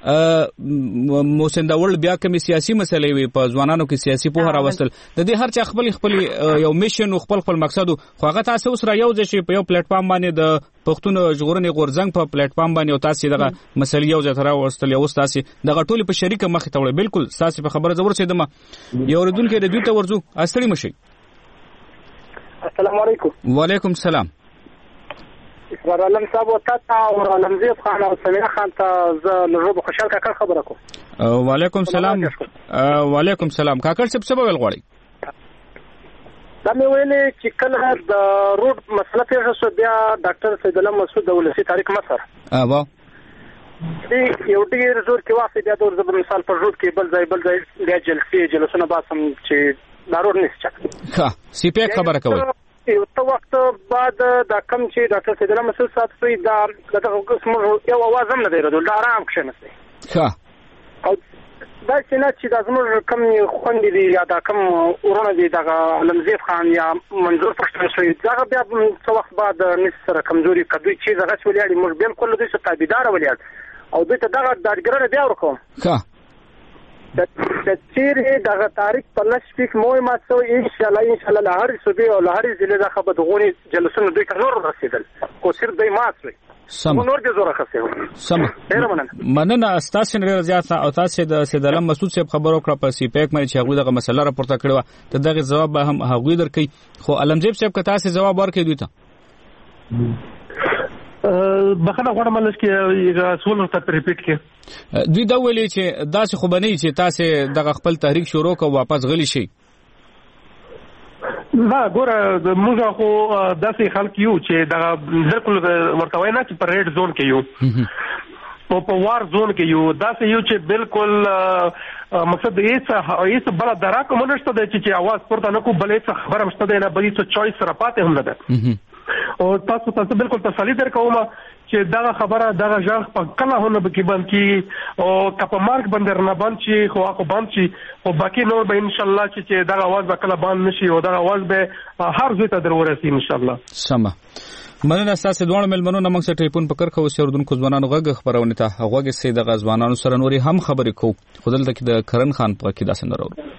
سه موسنده ورل بیا کوم سیاسي مسلې وي په ځوانانو کې سیاسي پوهه راوستل د دې هر چا خپل خپل یو میشن او خپل خپل مقصد خو هغه تاسو سره یو ځای په یو پلیټ فارم باندې د پښتون ژغورنې غورځنګ په پلیټ فارم باندې او تاسو دغه مسلې یو ځای تر واستل یو تاسو دغه ټولي په شریکه مخ ته وړي بالکل تاسو په خبره زور څه دمه یو ردون کې ردو ته ورزو استړي مشي السلام علیکم وعلیکم السلام اسمر علم صاحب وتا او علمزی خان او سمیر خان ته ز لږه خوشحال کاکړ خبره کو وعلیکم السلام وعلیکم السلام کاکړ څه څه ویل غواړي دا مې ویلې چې کله د روډ مسله پیښه شو بیا ډاکټر سید الله مسعود د ولسی تاریخ مصر اوبه دې یو ډیر زور کې واسي بیا د زبر مثال پر روډ کې بل ځای بل ځای بیا جلسې جلسونه باسم چې دا روډ نشته ښه سی پی خبره کوي یو څو وخت بعد دا کم چې ډاکټر سید الله مسعود صاحب سوی دا دغه قسم یو आवाज هم نه دی ردول دا آرام کښنه ښه او دا چې نه چې د زموږ کم خوندې دي یا دا کم ورونه دي دغه علمزیب خان یا منظور پښتون شوی دغه بیا څو وخت بعد نس سره کمزوري کدوې چې دغه ولې موږ بالکل دوی څه تابعدار ولې او دوی ته دغه دادګرنه بیا ورکوم ښه د چیرې دغه تاریخ په لږ سپیک مو ما څو ان شاء الله ان شاء الله لهر صوبې او لهر ضلع د خبر دغونی جلسونه دوی ته نور رسیدل کو صرف دوی ماته سم نور دې زوره خسته سم مننه استاسو نه زیات او تاسو د سید علم مسعود صاحب خبرو کړ په سی پیک مې چې هغه دغه مسله راپورته کړو ته دغه جواب به هم هغه درکې خو علمزیب صاحب که تاسو جواب ورکړئ دوی ته بخنه غواړم چې یو سوال ته ریپیټ کړئ دوی دا ویلي چې داسې خو بنئ چې تاسو دغه خپل تحریک شروع کوو واپس غلی شي نه ګوره موږ خو داسې خلک یو چې دا بالکل ورته وای نه چې په ریډ زون کې یو او په وار زون کې یو داسې یو چې بالکل مقصد یې هیڅ بل درا کوم نشته چې आवाज پورته نه کو بلې څه خبره مشته ده نه بلې څه چويس سره پاتې هم نه ده او تاسو تاسو بالکل تسلی درکوم چې دا خبره دا ژغ په کله هونه به کې بند کی او کپ مارک بندر نه بند شي خو هغه بند شي او باقي نور به ان شاء الله چې دا आवाज به کله بند نشي او دا आवाज به هر ځای ته درورسي ان شاء الله. سمه مننه تاسو دوه ملمنو نمنګ سره ټلیفون پکړ خو سردونکو ځوانانو غږ خبرونه ته هغه سي د غزوانانو سره نوري هم خبرې کو خدل ته د کرن خان په کې داسې نه راوړو.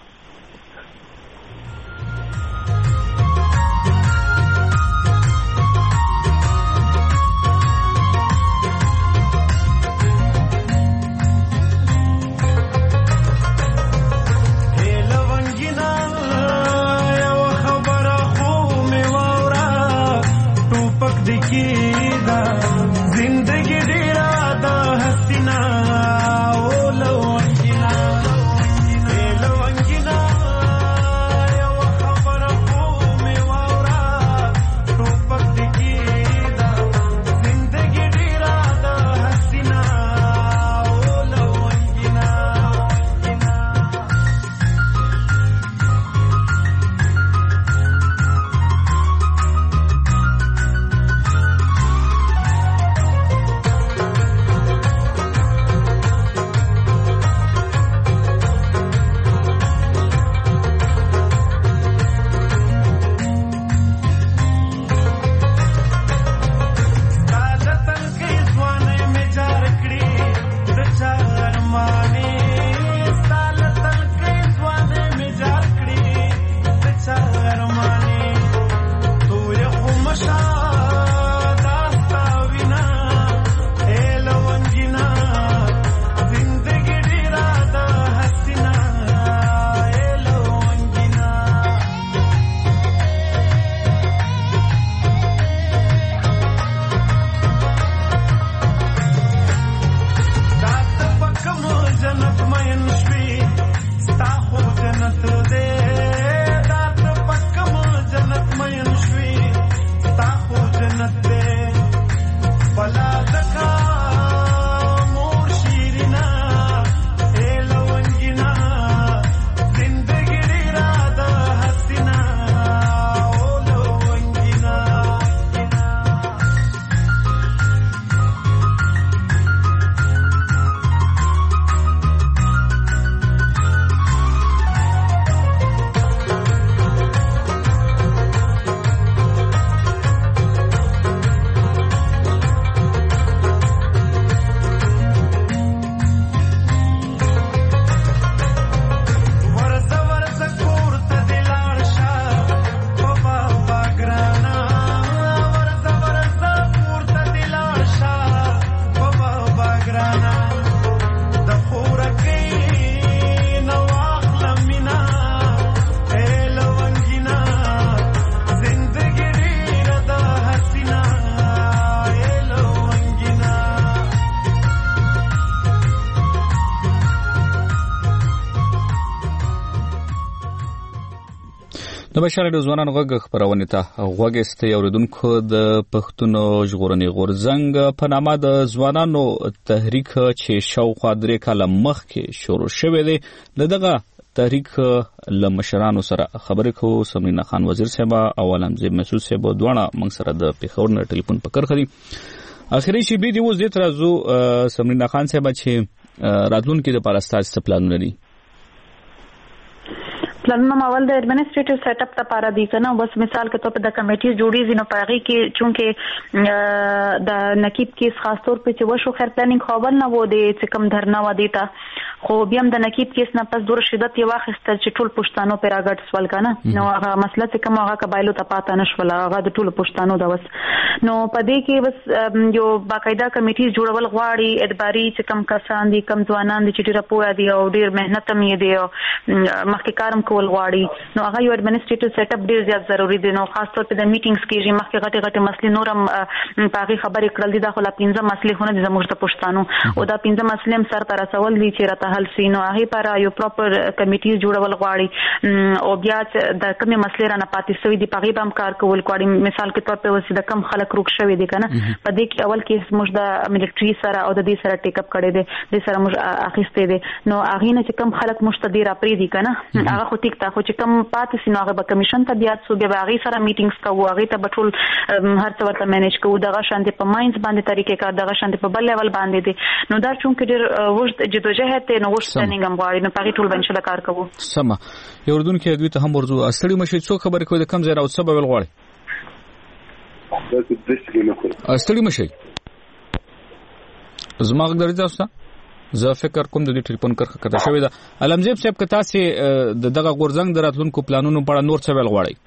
د بشر د ځوانانو غږ خبرونه ته غوږست اوریدونکو د پښتون ژغورنې غورځنګ په نامه د ځوانانو تحریک چې شاوخوا درې کاله مخکې شروع شوی دی دغه تحریک لمشرانو سره خبرې کوو. سمرینا خان وزیر صاحب او علمزیب مسعود صاحب دوه موږ سره د پیښور نه ټلیفون پکړ خدي اخري شی به دی اوس د ترازو سمرینا خان صاحب چې راتلونکو د پاراستاج پلان لري پلانونه ماول د ایڈمنسټریټیو سیټ اپ لپاره دي کنه بس مثال کې تو په د کمیټي جوړیږي نو پاغي کې چونکه د نقیب کیس خاص طور په چې وشو خیر پلانینګ خبر نه و دي چې کم درنه و دي تا خو بیا هم د نقیب کیس نه پس دور شدت یې واخیستل چې ټول پښتانو پر راګټ سوال کنه نو هغه مسله چې کوم هغه قبایلو ته پاته نشول هغه د ټول پښتانو د وس نو په دې کې بس یو باقاعده کمیټي جوړول غواړي ادباري چې کم کسان دي کم ځوانان دي چې ډیره پوهه دي او ډیر مهنت هم یې دي مخکې کارم کول غواړي نو هغه یو اډمنسټریټیو سیټ اپ ډیر زیات ضروری دی نو خاص طور په د میټینګز کې مخکې غټي غټي مسلې نورم په هغه خبرې کړل دي دا خو لا پنځه مسلې خونه د زموږ د پښتنو او دا پنځه مسلې هم سر تر رسول دي چې راته حل سي نو هغه پر یو پراپر کمیټي جوړول غواړي او بیا د کومې مسلې را نه پاتې سوي دي په هغه هم کار کول غواړي مثال کې تور په وسیله کم خلک روک شوي دي کنه په دې کې اول کې موږ د ملټري سره او د دې سره ټیک اپ کړی دي د سره موږ اخیستې دي نو هغه نه چې کم خلک مشتدي را پری دي کنه هغه خو ټیک تا خو چې کم پاتې سي نو هغه به کمیشن ته بیا څو بیا هغه سره میټینګز کوو هغه ته بټول هر څه ورته مینیج کوو دغه شانتي په ماینز باندې طریقې کار دغه شانتي په بل لیول باندې دي نو دا چون کې ډېر وښت جدوجہد ته نو وښت ټریننګ هم غواړي نو پاره ټول باندې شل کار کوو سم یو اردن کې دوی ته هم ورزو استړي مشي څو خبرې کوي د کم ځای راو سبب ول غواړي استړي مشي زما غږ درځه اوسه زه فکر کوم د دې ټلیفون کرخه کته شوې ده علمزیب صاحب کتا سي دغه غورزنګ دراتلونکو پلانونو په اړه نور څه ویل غواړي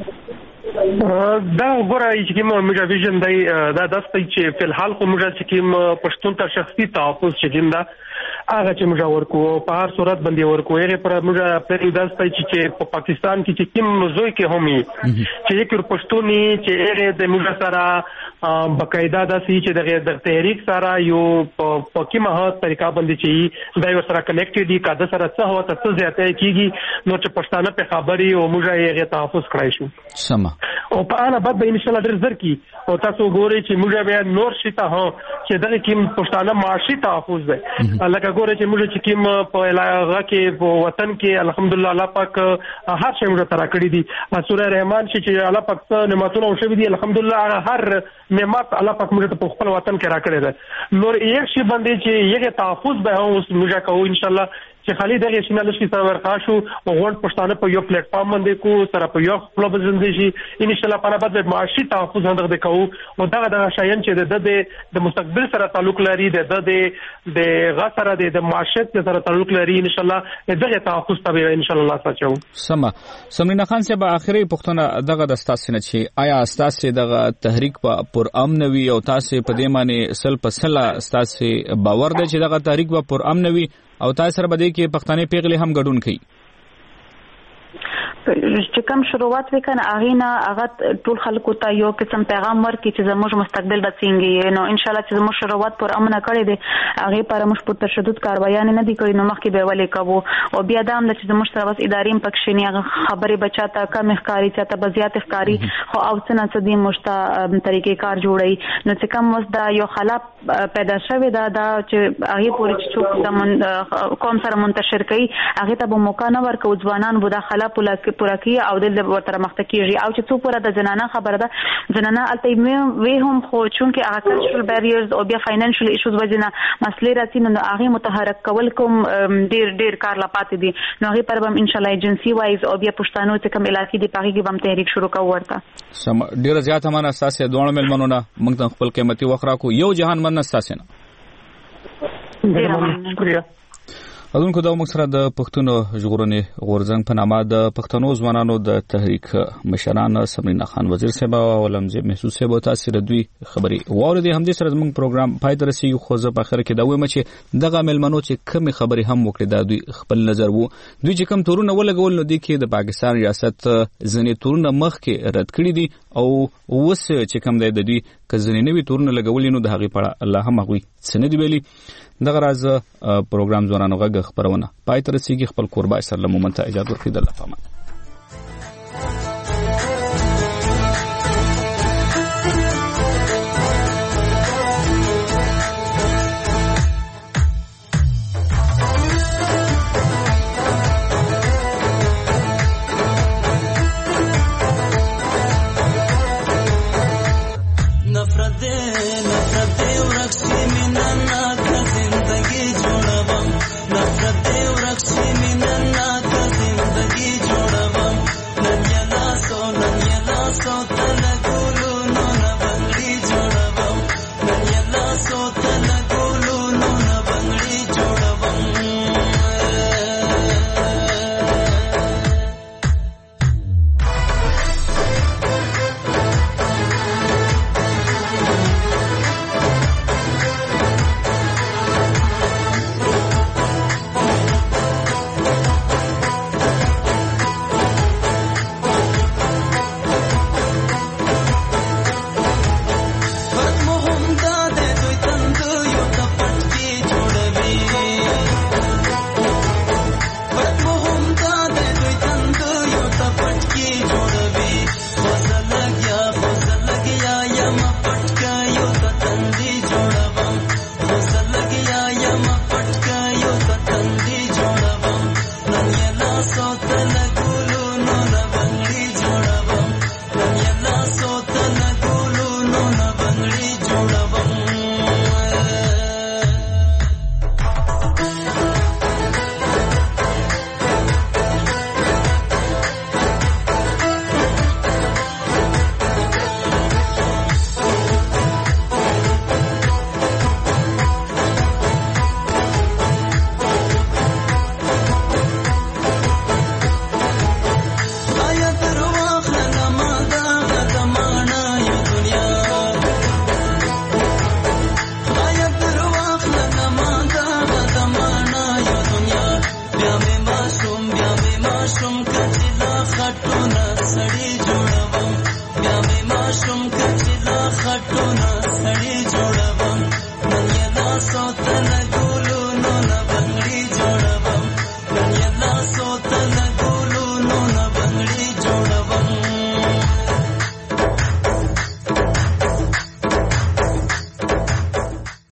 دا غوړای چې کوم موږ ویژن دی دا داستې چې په الحال کوم چې کوم پښتون ته شخصي تحفظ چې ګنده هغه چې موږ ورکو په هر صورت باندې ورکو هغه پر موږ په داستې چې په پاکستان کې چې کوم موضوع کې همي چې یک پښتوني چې هغه د موږ سره بقاعده داسې چې د تحریک سره یو په کومه طریقه باندې چې دا یو سره کنیکټډ دي کاده سره څه هو ته څه زیاته کیږي نو چې پښتانه په خبري او موږ یې تحفظ کړای شو سم او په اړه بعد به ان شاء الله ډېر زر کی او تاسو ګورئ چې موږ بیا نور شته هو چې دغه کوم پښتانه معاشي تحفظ ده لکه ګورئ چې موږ چې کوم په علاقه کې په وطن کې الحمدلله الله پاک هر شی موږ ترا کړی دي سوره رحمان چې الله پاک نعمتونه او شوی دي الحمدلله هر نعمت الله پاک موږ ته په خپل وطن کې را کړی ده نور یو شی باندې چې یو تحفظ به اوس موږ کوو ان شاء الله چې خالي دغه شینل شي سره ورخاشو او غوړ پښتانه په یو پلیټ فارم باندې کو سره په یو خپل بزنده شي ان شاء الله په بعد د معاشي تحفظ هم دغه کوو او دغه دغه شایان چې د د مستقبل سره تعلق لري د د د غسر د معاشرت سره تعلق لري ان شاء الله دغه تحفظ ته ان شاء الله ساتو سم سمرینا خان صاحب اخري پښتنه دغه د تاسو نه چې آیا تاسو دغه تحریک په پر امن وي او تاسو په دې معنی سل په سل تاسو باور دی چې دغه تحریک په پر امن وي او تاسو سره بده کې پښتنې پیغلې هم ګډون کوي چې کوم شروعات وکنه هغه نه هغه ټول خلکو ته یو قسم پیغام ورکړي چې زموږ مستقبل به څنګه نو ان شاء الله چې زموږ شروعات پر امن کړي دي هغه پر موږ په تشدد کاروایان نه دي کړی نو مخکې به ولې کوو او بیا دا هم چې زموږ سره وس ادارې پکښنی هغه خبرې بچاته کم ښکاری چاته بزیات ښکاری خو او څنګه څه دي مشته طریقې کار جوړي نو چې کوم وس دا یو خلاف پیدا شوی دا دا چې هغه پوری چې کوم سره منتشر کړي هغه ته به موقع نه ورکو ځوانان به دا خلاف پورا کی او د ورته مخته کیږي او چې څو پورا د جنانه خبره ده جنانه الته وی هم خو چون کې هغه کلچرل بیریرز او بیا فاینانشل ایشوز وجنه مسلې راځي نو هغه متحرک کول کوم ډیر ډیر کار لا پاتې دي نو هغه پر به ان شاء الله ایجنسی وایز او بیا پښتانو ته کوم علاقې دی پاګي کې هم تحریک شروع کوو ورته سم ډیر زیات همانه اساسه دوه ملمنونه موږ خپل قیمتي وخت راکو یو جهان من اساسه نه شکریہ اذن دا موږ سره د پښتون ژغورنې غورځنګ په نامه د پښتنو ځوانانو د تحریک مشران سمرینا خان وزیر صاحب او علمزیب محسوس صاحب تاسو دوی خبري واردې هم دې سره موږ پروګرام پای ته رسیدو خو زه په اخر کې دا وایم چې دغه ملمنو چې کوم خبري هم وکړي دا دوی خپل نظر وو دوی چې کوم تورونه ولګول نو دي کې د پاکستان ریاست ځنې تورونه مخ کې رد کړی دي او اوس چې کوم دی د دوی کزنې نوې تورونه لګولې نو د هغه په الله هم هغه سند ویلي دغه راز پروګرام ځوانانو غږ خبرونه پای تر سیږي خپل قربای سره لمونته اجازه ورکړي د الله پامه